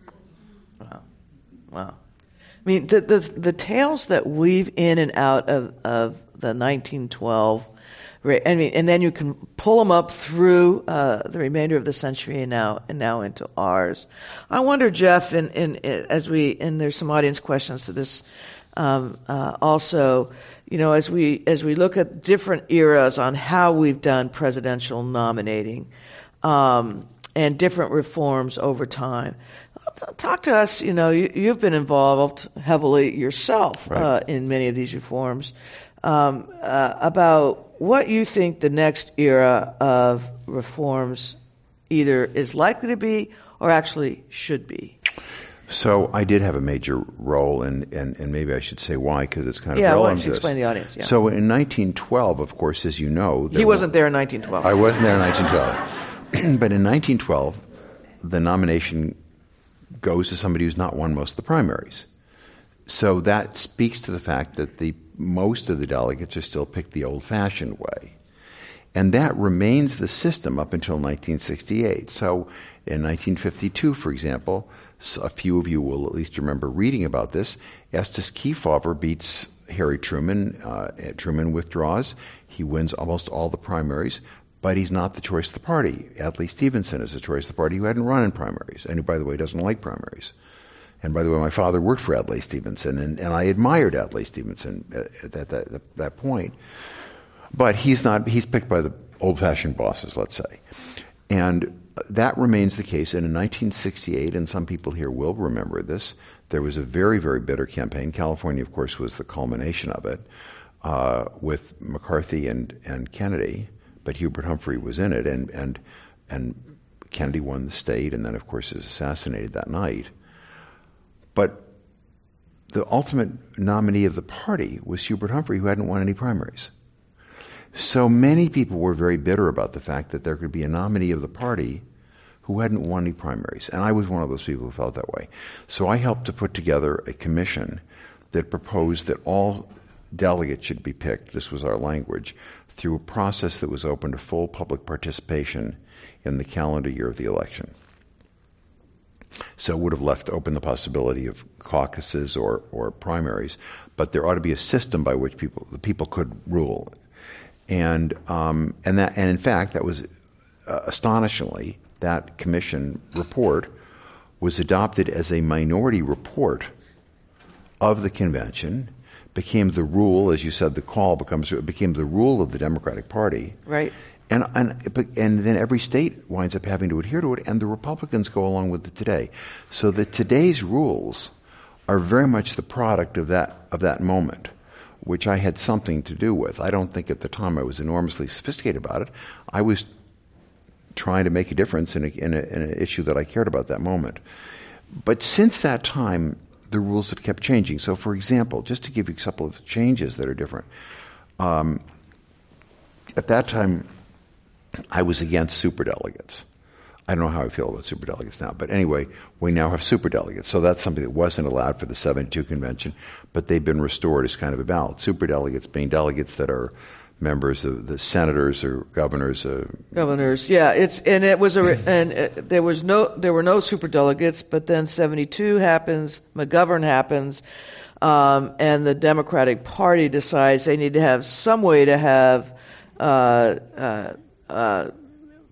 Wow. Wow. I mean, the the, the tales that weave in and out of, of the nineteen twelve, I mean, and then you can pull them up through uh, the remainder of the century and now and now into ours. I wonder, Jeff, in, in, in as we and there's some audience questions to this um, uh, also. You know, as we as we look at different eras on how we've done presidential nominating um, and different reforms over time, talk to us. You know, you, you've been involved heavily yourself right. uh, in many of these reforms um, uh, about what you think the next era of reforms either is likely to be or actually should be. So I did have a major role, in, and, and maybe I should say why, because it's kind of yeah, relevant. why don't you to this. explain to the audience? Yeah. So in nineteen twelve, of course, as you know... He wasn't there in nineteen twelve. I wasn't there in nineteen twelve. But in nineteen twelve, the nomination goes to somebody who's not won most of the primaries. So that speaks to the fact that the most of the delegates are still picked the old-fashioned way. And that remains the system up until nineteen sixty-eight. So in nineteen fifty-two, for example, a few of you will at least remember reading about this, Estes Kefauver beats Harry Truman. Uh, Truman withdraws. He wins almost all the primaries, but he's not the choice of the party. Adlai Stevenson is the choice of the party who hadn't run in primaries, and who, by the way, doesn't like primaries. And by the way, my father worked for Adlai Stevenson, and, and I admired Adlai Stevenson at that, that, that, that point. But he's not, he's picked by the old-fashioned bosses, let's say. And that remains the case. And in nineteen sixty-eight, and some people here will remember this, there was a very, very bitter campaign. California, of course, was the culmination of it, uh, with McCarthy and, and Kennedy, but Hubert Humphrey was in it, and, and, and Kennedy won the state, and then, of course, is assassinated that night. But the ultimate nominee of the party was Hubert Humphrey, who hadn't won any primaries. So many people were very bitter about the fact that there could be a nominee of the party who hadn't won any primaries. And I was one of those people who felt that way. So I helped to put together a commission that proposed that all delegates should be picked, this was our language, through a process that was open to full public participation in the calendar year of the election. So it would have left open the possibility of caucuses or, or primaries, but there ought to be a system by which people the people could rule. And um, and that and in fact, that was uh, astonishingly, that commission report was adopted as a minority report of the convention, became the rule, as you said, the call becomes became the rule of the Democratic Party. Right. And and and then every state winds up having to adhere to it, and the Republicans go along with it today. So that today's rules are very much the product of that of that moment, which I had something to do with. I don't think at the time I was enormously sophisticated about it. I was trying to make a difference in, a, in, a, in an issue that I cared about that moment. But since that time, the rules have kept changing. So, for example, just to give you a couple of changes that are different, um, at that time, I was against superdelegates. I don't know how I feel about superdelegates now, but anyway, we now have superdelegates. So that's something that wasn't allowed for the seventy-two convention, but they've been restored as kind of a ballot. Superdelegates being delegates that are members of the senators or governors. Uh, governors, yeah. It's and it was a and it, there was no there were no superdelegates, but then seventy-two happens, McGovern happens, um, and the Democratic Party decides they need to have some way to have. Uh, uh, uh,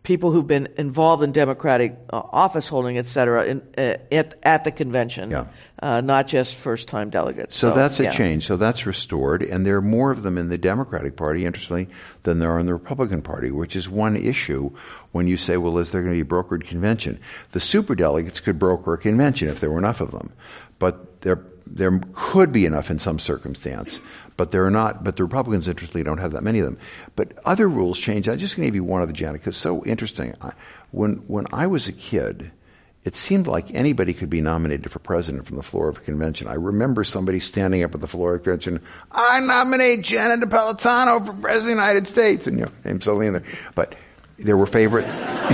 people who've been involved in Democratic uh, office holding, et cetera, in, uh, at, at the convention, yeah. uh, not just first-time delegates. So, so that's a yeah. change. So that's restored, and there are more of them in the Democratic Party, interestingly, than there are in the Republican Party, which is one issue when you say, well, is there going to be a brokered convention? The superdelegates could broker a convention if there were enough of them, but there there could be enough in some circumstance. But they're not. But the Republicans, interestingly, don't have that many of them. But other rules change. I'm just going to give you one of the Janet, because it's so interesting. I, when when I was a kid, it seemed like anybody could be nominated for president from the floor of a convention. I remember somebody standing up at the floor of a convention, I nominate Janet Napolitano for president of the United States, and you know, name something in there. But there were favorite.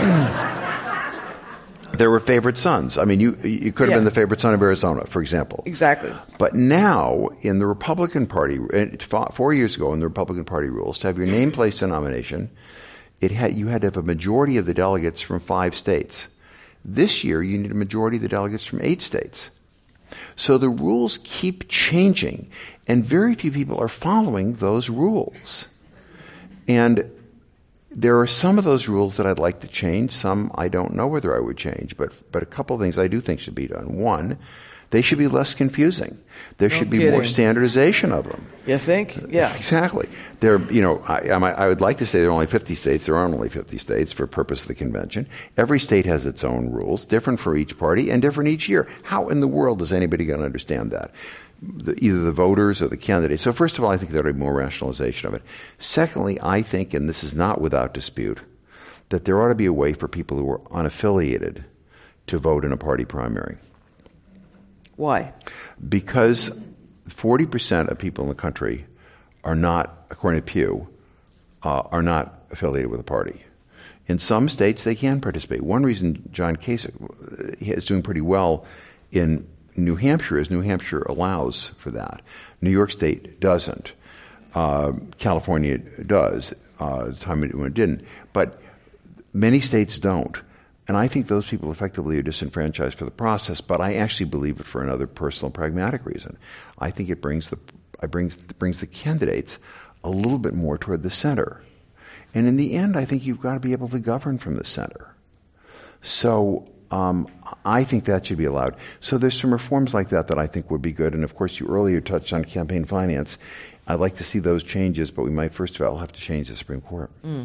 There were favorite sons. I mean, you you could have yeah. been the favorite son of Arizona, for example. Exactly. But now, in the Republican Party, four years ago, in the Republican Party rules, to have your name placed in nomination, it had you had to have a majority of the delegates from five states. This year, you need a majority of the delegates from eight states. So the rules keep changing, and very few people are following those rules. And there are some of those rules that I'd like to change. Some I don't know whether I would change, but but a couple of things I do think should be done. One, they should be less confusing. There No should be kidding. more standardization of them. You think? Yeah. Exactly. There, you know, I, I would like to say there are only fifty states. There are only fifty states for purpose of the convention. Every state has its own rules, different for each party and different each year. How in the world is anybody going to understand that? The, either the voters or the candidates. So first of all, I think there ought to be more rationalization of it. Secondly, I think, and this is not without dispute, that there ought to be a way for people who are unaffiliated to vote in a party primary. Why? Because forty percent of people in the country are not, according to Pew, uh, are not affiliated with a party. In some states, they can participate. One reason John Kasich is doing pretty well in New Hampshire is New Hampshire allows for that. New York State doesn't. Uh, California does. Uh, the time when it didn't. But many states don't. And I think those people effectively are disenfranchised for the process, but I actually believe it for another personal pragmatic reason. I think it brings the I brings brings the candidates a little bit more toward the center. And in the end, I think you've got to be able to govern from the center. So um, I think that should be allowed. So there's some reforms like that that I think would be good. And of course, you earlier touched on campaign finance. I'd like to see those changes, but we might first of all have to change the Supreme Court. Mm.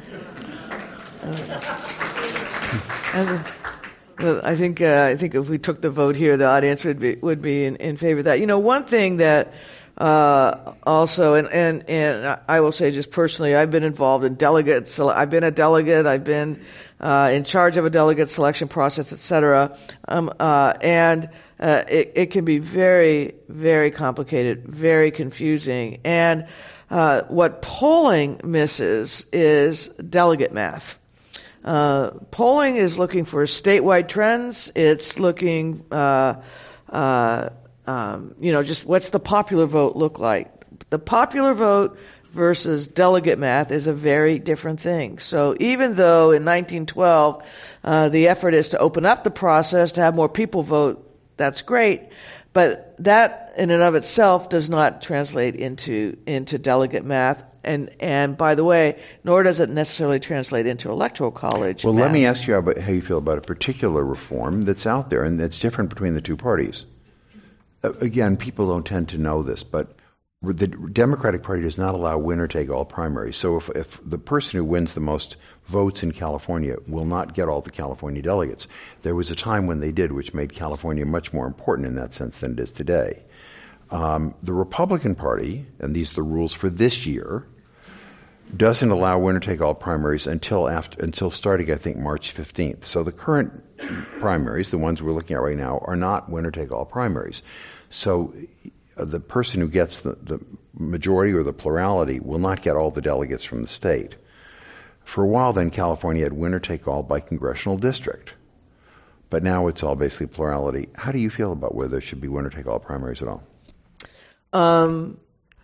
uh, well, I think uh, I think if we took the vote here, the audience would be would be in, in favor of that. You know, one thing that uh, also, and, and and I will say just personally, I've been involved in delegates. So I've been a delegate. I've been uh, in charge of a delegate selection process, et cetera. Um, uh, and uh, it, it can be very, very complicated, very confusing. And uh, what polling misses is delegate math. Uh, polling is looking for statewide trends. It's looking, uh, uh, um, you know, just what's the popular vote look like? The popular vote versus delegate math is a very different thing. So even though in nineteen twelve uh, the effort is to open up the process to have more people vote, that's great. But that in and of itself does not translate into into delegate math. And and by the way, nor does it necessarily translate into electoral college Well, math. let me ask you about how you feel about a particular reform that's out there and that's different between the two parties. Uh, again, people don't tend to know this, but the Democratic Party does not allow winner-take-all primaries. So if, if the person who wins the most votes in California will not get all the California delegates. There was a time when they did, which made California much more important in that sense than it is today. Um, the Republican Party, and these are the rules for this year, doesn't allow winner-take-all primaries until after until starting, I think, March fifteenth. So the current primaries, the ones we're looking at right now, are not winner-take-all primaries. So the person who gets the, the majority or the plurality will not get all the delegates from the state. For a while then, California had winner-take-all by congressional district. But now it's all basically plurality. How do you feel about whether there should be winner-take-all primaries at all? Um,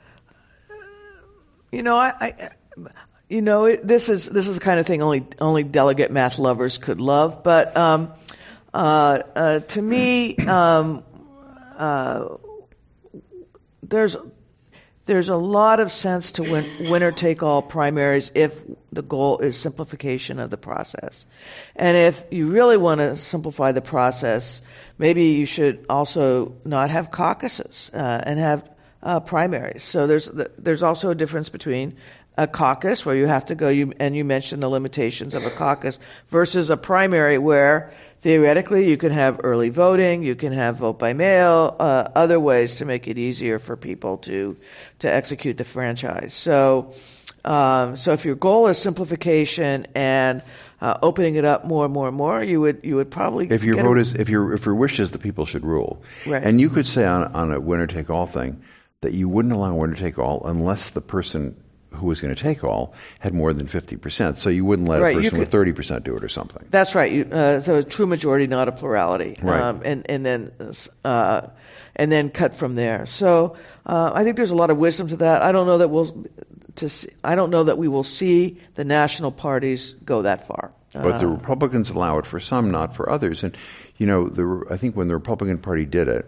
you know, I, I you know, it, this is this is the kind of thing only only delegate math lovers could love. But um, uh, uh, to me, um, uh, there's there's a lot of sense to win, winner-take-all primaries if the goal is simplification of the process. And if you really want to simplify the process, maybe you should also not have caucuses uh, and have uh, primaries. So there's there's also a difference between a caucus where you have to go, you, and you mentioned the limitations of a caucus, versus a primary where theoretically you can have early voting, you can have vote by mail, uh, other ways to make it easier for people to to execute the franchise. So, um, so if your goal is simplification and uh, opening it up more and more and more, you would you would probably if your get vote a, is if your if your wish is the people should rule, right. And you could say on on a winner take all thing that you wouldn't allow winner take all unless the person who was going to take all had more than fifty percent. So you wouldn't let right, a person could, with thirty percent do it or something. That's right. You, uh, so a true majority, not a plurality. Right. Um, and, and then uh, and then cut from there. So uh, I think there's a lot of wisdom to that. I don't know that we'll to see, I don't know that we will see the national parties go that far. But uh, the Republicans allow it for some, not for others. And, you know, the, I think when the Republican Party did it,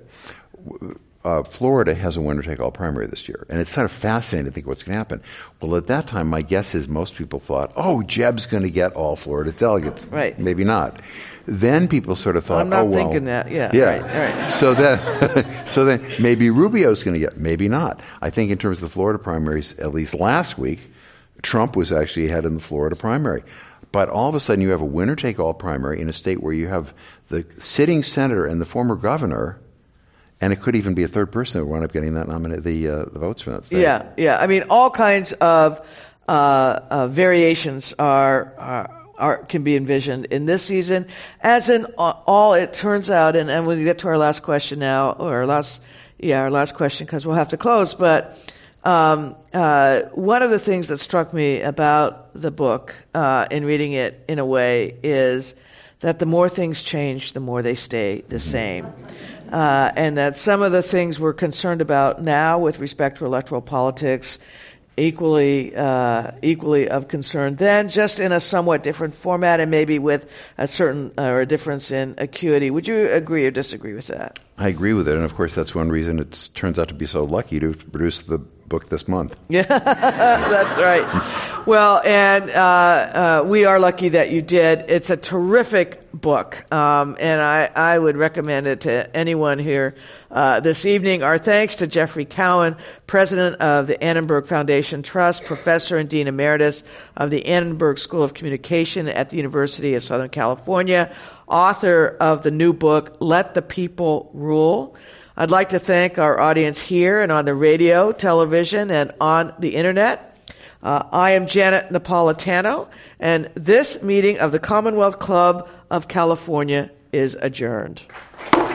Uh, Florida has a winner-take-all primary this year, and it's kind of fascinating to think what's going to happen. Well, at that time, my guess is most people thought, oh, Jeb's going to get all Florida's delegates. Right. Maybe not. Then people sort of thought, I'm not oh, well. thinking that, yeah. Yeah. Right, right. So then, so then maybe Rubio's going to get, maybe not. I think in terms of the Florida primaries, at least last week, Trump was actually ahead in the Florida primary. But all of a sudden, you have a winner-take-all primary in a state where you have the sitting senator and the former governor. And it could even be a third person who would wind up getting that nominate the uh, the votes for that state. Yeah, yeah. I mean, all kinds of uh, uh, variations are, are are can be envisioned in this season. As in all, it turns out, and, and when we get to our last question now, or our last, yeah, our last question, because we'll have to close. But um, uh, one of the things that struck me about the book uh, in reading it, in a way, is that the more things change, the more they stay the same. Uh, and that some of the things we're concerned about now with respect to electoral politics equally uh, equally of concern then, just in a somewhat different format and maybe with a certain uh, or a difference in acuity. Would you agree or disagree with that? I agree with it, and of course that's one reason it turns out to be so lucky to produce the book this month. Yeah, that's right. Well, and uh, uh, we are lucky that you did. It's a terrific book, um, and I, I would recommend it to anyone here uh, this evening. Our thanks to Jeffrey Cowan, president of the Annenberg Foundation Trust, professor and dean emeritus of the Annenberg School of Communication at the University of Southern California, author of the new book, Let the People Rule. I'd like to thank our audience here and on the radio, television, and on the internet. Uh, I am Janet Napolitano, and this meeting of the Commonwealth Club of California is adjourned.